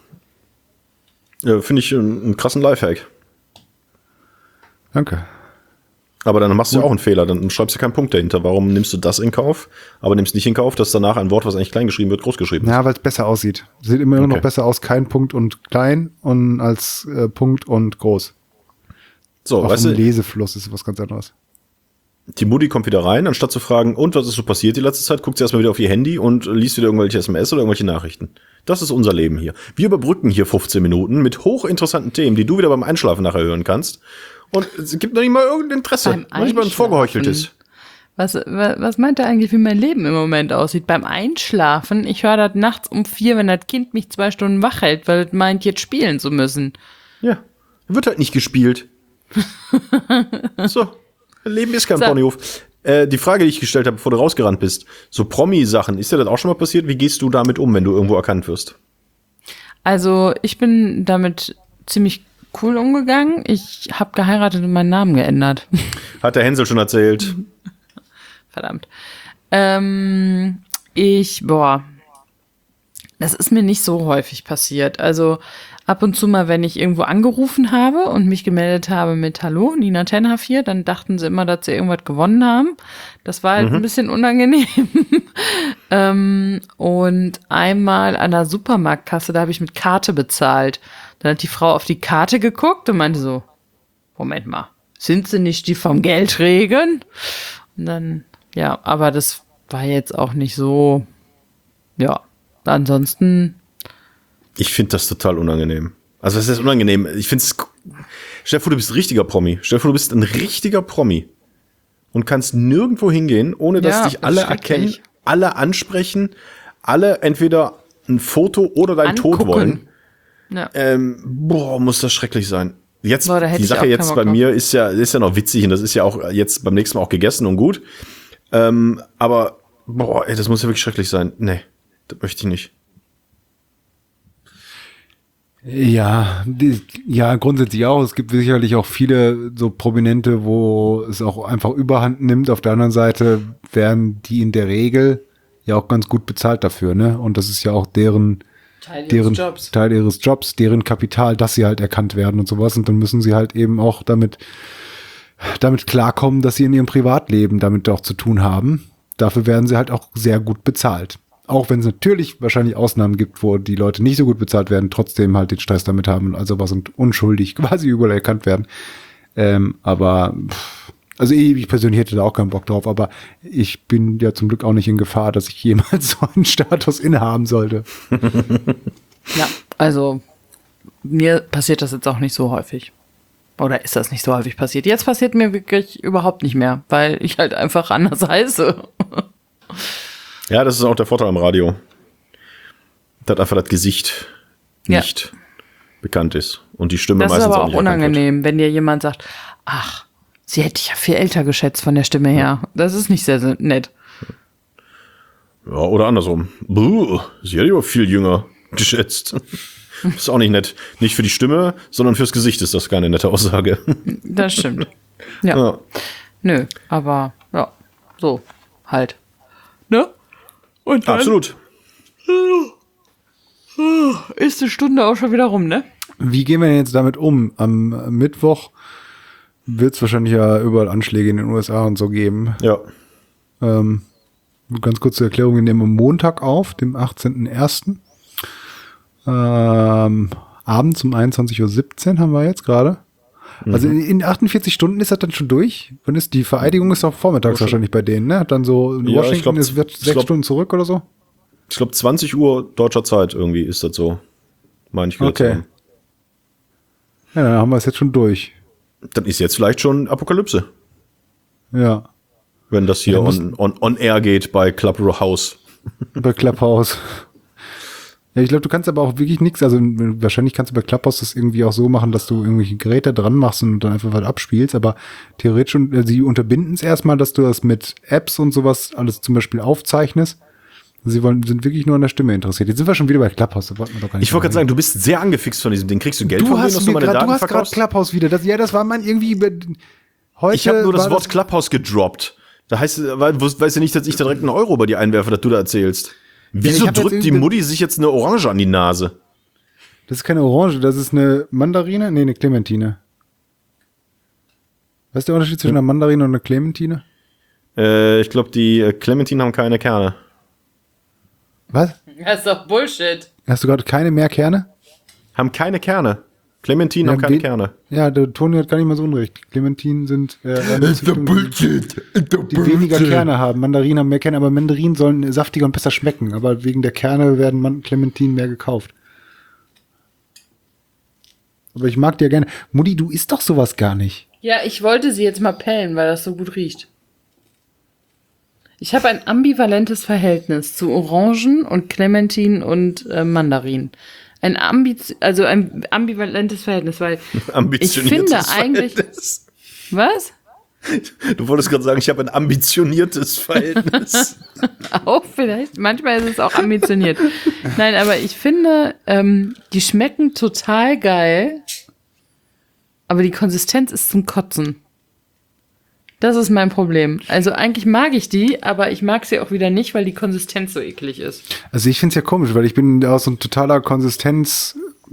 Speaker 1: Ja, finde ich einen krassen Lifehack.
Speaker 2: Danke.
Speaker 1: Aber dann machst du ja auch einen Fehler, dann schreibst du keinen Punkt dahinter. Warum nimmst du das in Kauf, aber nimmst nicht in Kauf, dass danach ein Wort, was eigentlich klein geschrieben wird, groß geschrieben ist?
Speaker 2: Ja, weil es besser aussieht. Sieht immer noch besser aus, kein Punkt und klein und als Punkt und groß.
Speaker 1: So,
Speaker 2: auf dem Lesefluss ist was ganz anderes.
Speaker 1: Die Mutti kommt wieder rein, anstatt zu fragen, und was ist so passiert die letzte Zeit, guckt sie erstmal wieder auf ihr Handy und liest wieder irgendwelche SMS oder irgendwelche Nachrichten. Das ist unser Leben hier. Wir überbrücken hier 15 Minuten mit hochinteressanten Themen, die du wieder beim Einschlafen nachher hören kannst. Und es gibt noch nicht mal irgendein Interesse, noch nicht mal ein vorgeheucheltes.
Speaker 3: Was meint er eigentlich, wie mein Leben im Moment aussieht? Beim Einschlafen, ich höre das nachts um 4, wenn das Kind mich 2 Stunden wach hält, weil es meint, jetzt spielen zu müssen.
Speaker 1: Ja, wird halt nicht gespielt. So, Leben ist kein Ponyhof. Die Frage, die ich gestellt habe, bevor du rausgerannt bist, so Promi-Sachen, ist dir das auch schon mal passiert? Wie gehst du damit um, wenn du irgendwo erkannt wirst?
Speaker 3: Also, ich bin damit ziemlich cool umgegangen. Ich habe geheiratet und meinen Namen geändert.
Speaker 1: Hat der Hänsel schon erzählt.
Speaker 3: Verdammt. Das ist mir nicht so häufig passiert. Also ab und zu mal, wenn ich irgendwo angerufen habe und mich gemeldet habe mit Hallo, Nina Tenhar 4, dann dachten sie immer, dass sie irgendwas gewonnen haben. Das war halt ein bisschen unangenehm. Und einmal an der Supermarktkasse, da habe ich mit Karte bezahlt. Dann hat die Frau auf die Karte geguckt und meinte so, Moment mal, sind sie nicht die vom Geldregen? Und dann, ja, aber das war jetzt auch nicht so, ja, ansonsten.
Speaker 1: Ich finde das total unangenehm. Also, was ist unangenehm? Ich finde es, stell dir vor, du bist ein richtiger Promi. Stell dir vor, du bist ein richtiger Promi und kannst nirgendwo hingehen, ohne dass dich alle erkennen, alle ansprechen, alle entweder ein Foto oder deinen Tod wollen. Ja. Muss das schrecklich sein. Jetzt, die Sache jetzt bei mir ist ja noch witzig und das ist ja auch jetzt beim nächsten Mal auch gegessen und gut. Aber, das muss ja wirklich schrecklich sein. Nee, das möchte ich nicht.
Speaker 2: Ja, grundsätzlich auch. Es gibt sicherlich auch viele so Prominente, wo es auch einfach Überhand nimmt. Auf der anderen Seite werden die in der Regel ja auch ganz gut bezahlt dafür, ne? Und das ist ja auch Teil ihres Jobs, deren Kapital, dass sie halt erkannt werden und sowas. Und dann müssen sie halt eben auch damit klarkommen, dass sie in ihrem Privatleben damit auch zu tun haben. Dafür werden sie halt auch sehr gut bezahlt. Auch wenn es natürlich wahrscheinlich Ausnahmen gibt, wo die Leute nicht so gut bezahlt werden, trotzdem halt den Stress damit haben, also was und unschuldig quasi überall erkannt werden. Also ich persönlich hätte da auch keinen Bock drauf, aber ich bin ja zum Glück auch nicht in Gefahr, dass ich jemals so einen Status innehaben sollte.
Speaker 3: Ja, also mir passiert das jetzt auch nicht so häufig. Oder ist das nicht so häufig passiert? Jetzt passiert mir wirklich überhaupt nicht mehr, weil ich halt einfach anders heiße.
Speaker 1: Ja, das ist auch der Vorteil am Radio. Dass einfach das Gesicht nicht bekannt ist. Und die Stimme meistens auch nicht.
Speaker 3: Das ist aber auch unangenehm, wenn dir jemand sagt, ach, sie hätte dich ja viel älter geschätzt von der Stimme her. Das ist nicht sehr nett.
Speaker 1: Ja, oder andersrum. Sie hätte aber viel jünger geschätzt. Ist auch nicht nett. Nicht für die Stimme, sondern fürs Gesicht ist das keine nette Aussage.
Speaker 3: Das stimmt. Ja. Nö, aber ja, so halt. Ne? Und dann
Speaker 1: absolut.
Speaker 3: Ist die Stunde auch schon wieder rum, ne?
Speaker 2: Wie gehen wir denn jetzt damit um? Am Mittwoch wird es wahrscheinlich ja überall Anschläge in den USA und so geben.
Speaker 1: Ja.
Speaker 2: Ganz kurz zur Erklärung, wir nehmen am Montag auf, dem 18.01. Abends um 21:17 Uhr haben wir jetzt gerade. Also in 48 Stunden ist das dann schon durch? Wann ist die Vereidigung? Ist auch vormittags wahrscheinlich bei denen, ne? Dann so in Washington, es wird 6 Stunden zurück oder so?
Speaker 1: Ich glaube 20 Uhr deutscher Zeit irgendwie ist das so. Meine ich gehört zu haben.
Speaker 2: Ja, dann haben wir es jetzt schon durch.
Speaker 1: Dann ist jetzt vielleicht schon Apokalypse.
Speaker 2: Ja.
Speaker 1: Wenn das hier on air geht bei Clubhouse.
Speaker 2: Bei Clubhouse. Ja, ich glaube, du kannst aber auch wirklich nichts, also wahrscheinlich kannst du bei Clubhouse das irgendwie auch so machen, dass du irgendwelche Geräte dran machst und dann einfach was abspielst, aber theoretisch, sie unterbinden es erstmal, dass du das mit Apps und sowas alles zum Beispiel aufzeichnest. Sie sind wirklich nur an der Stimme interessiert. Jetzt sind wir schon wieder bei Clubhouse, da wollten wir doch gar nicht.
Speaker 1: Ich wollte gerade sagen, du bist sehr angefixt von diesem Ding. Kriegst du Geld von denen, dass du meine Daten verkaufst?
Speaker 2: Du hast gerade Clubhouse wieder. Das war mein irgendwie heute.
Speaker 1: Ich habe nur das Wort Clubhouse gedroppt. Da heißt, weißt du nicht, dass ich da direkt einen Euro bei dir einwerfe, dass du da erzählst. Wieso drückt die Mutti sich jetzt eine Orange an die Nase?
Speaker 2: Das ist keine Orange, das ist eine Mandarine? Nee, eine Clementine. Was ist der Unterschied zwischen einer Mandarine und einer Clementine?
Speaker 1: Ich glaube, die Clementinen haben keine Kerne.
Speaker 2: Was?
Speaker 3: Das ist doch Bullshit.
Speaker 2: Hast du gerade keine mehr Kerne?
Speaker 1: Haben keine Kerne. Clementinen haben keine Kerne.
Speaker 2: Ja, der Toni hat gar nicht mal so unrecht. Clementinen sind
Speaker 1: Bullshit.
Speaker 2: die weniger Kerne haben. Mandarinen haben mehr Kerne, aber Mandarinen sollen saftiger und besser schmecken. Aber wegen der Kerne werden Clementinen mehr gekauft. Aber ich mag die ja gerne. Mutti, du isst doch sowas gar nicht.
Speaker 3: Ja, ich wollte sie jetzt mal pellen, weil das so gut riecht. Ich habe ein ambivalentes Verhältnis zu Orangen und Clementinen und Mandarinen. Ein ambivalentes Verhältnis, weil ich finde eigentlich...
Speaker 1: Verhältnis.
Speaker 3: Was?
Speaker 1: Du wolltest gerade sagen, ich habe ein ambitioniertes Verhältnis.
Speaker 3: Auch vielleicht. Manchmal ist es auch ambitioniert. Nein, aber ich finde, die schmecken total geil, aber die Konsistenz ist zum Kotzen. Das ist mein Problem. Also eigentlich mag ich die, aber ich mag sie auch wieder nicht, weil die Konsistenz so eklig ist.
Speaker 2: Also ich finde es ja komisch, weil ich bin auch so ein totaler Konsistenz...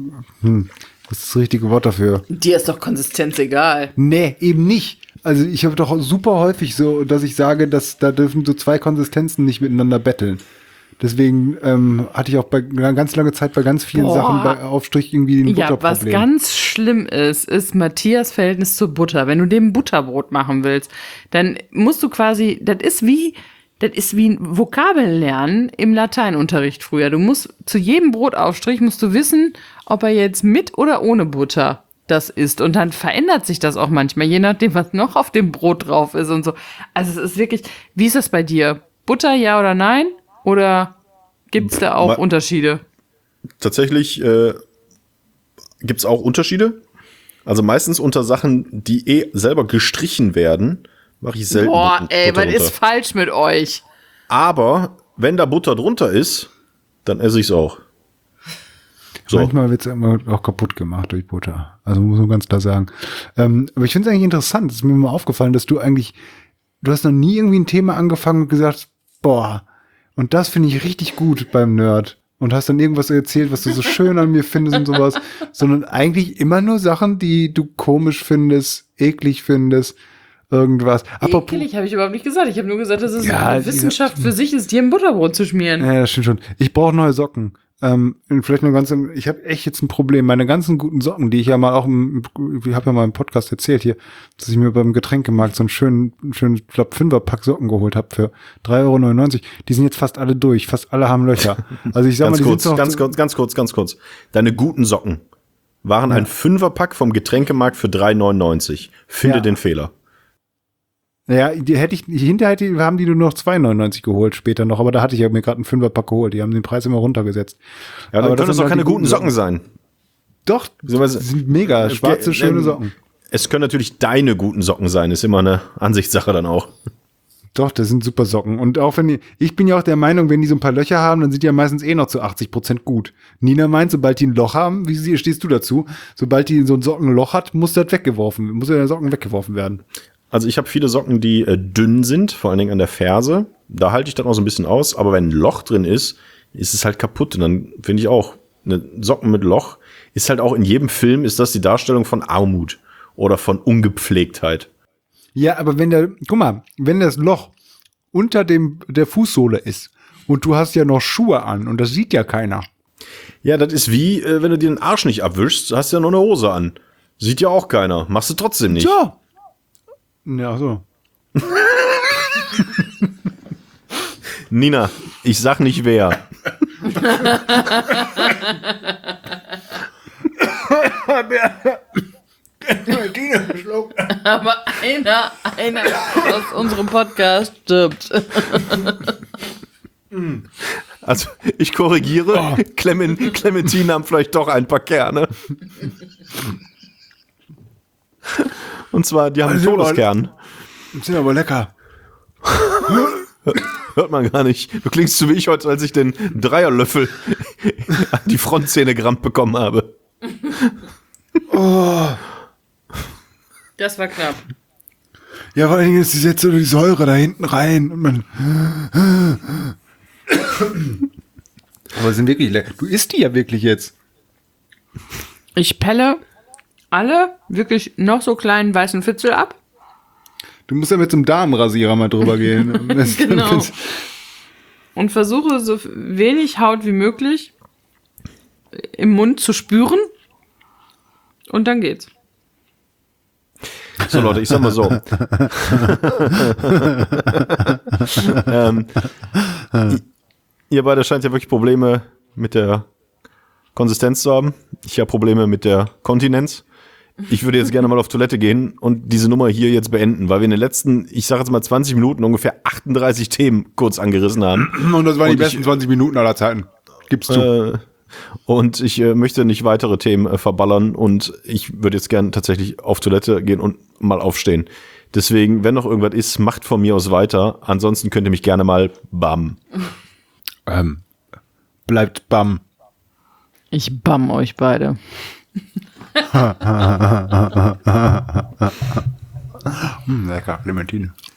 Speaker 2: was ist das richtige Wort dafür?
Speaker 3: Dir ist doch Konsistenz egal.
Speaker 2: Nee, eben nicht. Also ich habe doch super häufig so, dass ich sage, dass da dürfen so zwei Konsistenzen nicht miteinander betteln. Deswegen hatte ich auch bei ganz lange Zeit bei ganz vielen Sachen bei Aufstrich irgendwie ein Butterproblem.
Speaker 3: Ja, was ganz schlimm ist Matthias Verhältnis zur Butter. Wenn du dem Butterbrot machen willst, dann musst du quasi, das ist wie ein Vokabellernen im Lateinunterricht früher. Du musst zu jedem Brotaufstrich musst du wissen, ob er jetzt mit oder ohne Butter das ist. Und dann verändert sich das auch manchmal, je nachdem, was noch auf dem Brot drauf ist und so. Also es ist wirklich, wie ist das bei dir? Butter, ja oder nein? Oder gibt es da auch Unterschiede?
Speaker 1: Tatsächlich gibt es auch Unterschiede. Also meistens unter Sachen, die selber gestrichen werden, mache ich selten
Speaker 3: Butter was
Speaker 1: drunter.
Speaker 3: ist falsch mit euch?
Speaker 1: Aber wenn da Butter drunter ist, dann esse ich es auch. So.
Speaker 2: Manchmal wird es immer auch kaputt gemacht durch Butter. Also muss man ganz klar sagen. Aber ich finde es eigentlich interessant. Es ist mir mal aufgefallen, dass du hast noch nie irgendwie ein Thema angefangen und gesagt, boah, und das finde ich richtig gut beim Nerd. Und hast dann irgendwas erzählt, was du so schön an mir findest und sowas. Sondern eigentlich immer nur Sachen, die du komisch findest, eklig findest, irgendwas.
Speaker 3: Eklig habe ich überhaupt nicht gesagt. Ich habe nur gesagt, dass es eine Wissenschaft für sich ist, dir ein Butterbrot zu schmieren.
Speaker 2: Ja, das stimmt schon. Ich brauche neue Socken. Vielleicht noch ich habe echt jetzt ein Problem. Meine ganzen guten Socken, die ich ja mal auch ich habe ja mal im Podcast erzählt hier, dass ich mir beim Getränkemarkt so einen schönen, ich glaube, 5er-Pack Socken geholt habe für 3,99 €. Die sind jetzt fast alle durch. Fast alle haben Löcher. Also ich sag mal,
Speaker 1: ganz kurz. Deine guten Socken waren ein 5er-Pack vom Getränkemarkt für 3,99 €. Finde den Fehler.
Speaker 2: Ja, hinterher haben die nur noch 2,99 € geholt später noch, aber da hatte ich ja mir gerade einen 5er-Pack geholt. Die haben den Preis immer runtergesetzt.
Speaker 1: Ja, dann können das doch keine guten Socken sein.
Speaker 2: Doch, die sind mega, schwarze, schöne Socken.
Speaker 1: Es können natürlich deine guten Socken sein, ist immer eine Ansichtssache dann auch.
Speaker 2: Doch, das sind super Socken. Und auch ich bin ja auch der Meinung, wenn die so ein paar Löcher haben, dann sind die ja meistens noch zu 80% gut. Nina meint, sobald die ein Loch haben, wie stehst du dazu? Sobald die so ein Sockenloch hat, muss der Socken weggeworfen werden.
Speaker 1: Also ich habe viele Socken, die dünn sind, vor allen Dingen an der Ferse. Da halte ich dann auch so ein bisschen aus. Aber wenn ein Loch drin ist, ist es halt kaputt. Und dann finde ich auch, eine Socken mit Loch ist halt auch in jedem Film, ist das die Darstellung von Armut oder von Ungepflegtheit.
Speaker 2: Ja, aber wenn das Loch unter der Fußsohle ist und du hast ja noch Schuhe an und das sieht ja keiner.
Speaker 1: Ja, das ist wie, wenn du dir den Arsch nicht abwischst, hast du ja noch eine Hose an. Sieht ja auch keiner. Machst du trotzdem nicht.
Speaker 2: Ja, so.
Speaker 1: Nina, ich sag nicht wer.
Speaker 3: Aber einer aus unserem Podcast stirbt.
Speaker 1: Also, ich korrigiere. Clementine haben vielleicht doch ein paar Kerne. Und zwar, die haben einen Todeskern.
Speaker 2: Die sind aber lecker.
Speaker 1: Hört man gar nicht. Du klingst so wie ich heute, als ich den Dreierlöffel an die Frontzähne gerammt bekommen habe.
Speaker 2: Oh.
Speaker 3: Das war knapp.
Speaker 2: Ja, vor allen Dingen ist jetzt so die Säure da hinten rein. Und man aber sind wirklich lecker. Du isst die ja wirklich jetzt.
Speaker 3: Ich pelle alle wirklich noch so kleinen weißen Fitzel ab
Speaker 2: Du musst ja mit so einem Damenrasierer mal drüber gehen.
Speaker 3: Genau. Und versuche so wenig Haut wie möglich im Mund zu spüren. Und dann geht's.
Speaker 1: So Leute, ich sag mal so. Ihr beide scheint ja wirklich Probleme mit der Konsistenz zu haben. Ich habe Probleme mit der Kontinenz. Ich würde jetzt gerne mal auf Toilette gehen und diese Nummer hier jetzt beenden, weil wir in den letzten, ich sage jetzt mal 20 Minuten ungefähr 38 Themen kurz angerissen haben.
Speaker 2: Und das waren die besten 20 Minuten aller Zeiten. Gib's zu.
Speaker 1: Und ich möchte nicht weitere Themen verballern und ich würde jetzt gerne tatsächlich auf Toilette gehen und mal aufstehen. Deswegen, wenn noch irgendwas ist, macht von mir aus weiter. Ansonsten könnt ihr mich gerne mal bam.
Speaker 2: Bleibt bam.
Speaker 3: Ich bamm euch beide.
Speaker 2: Lecker, Clementine.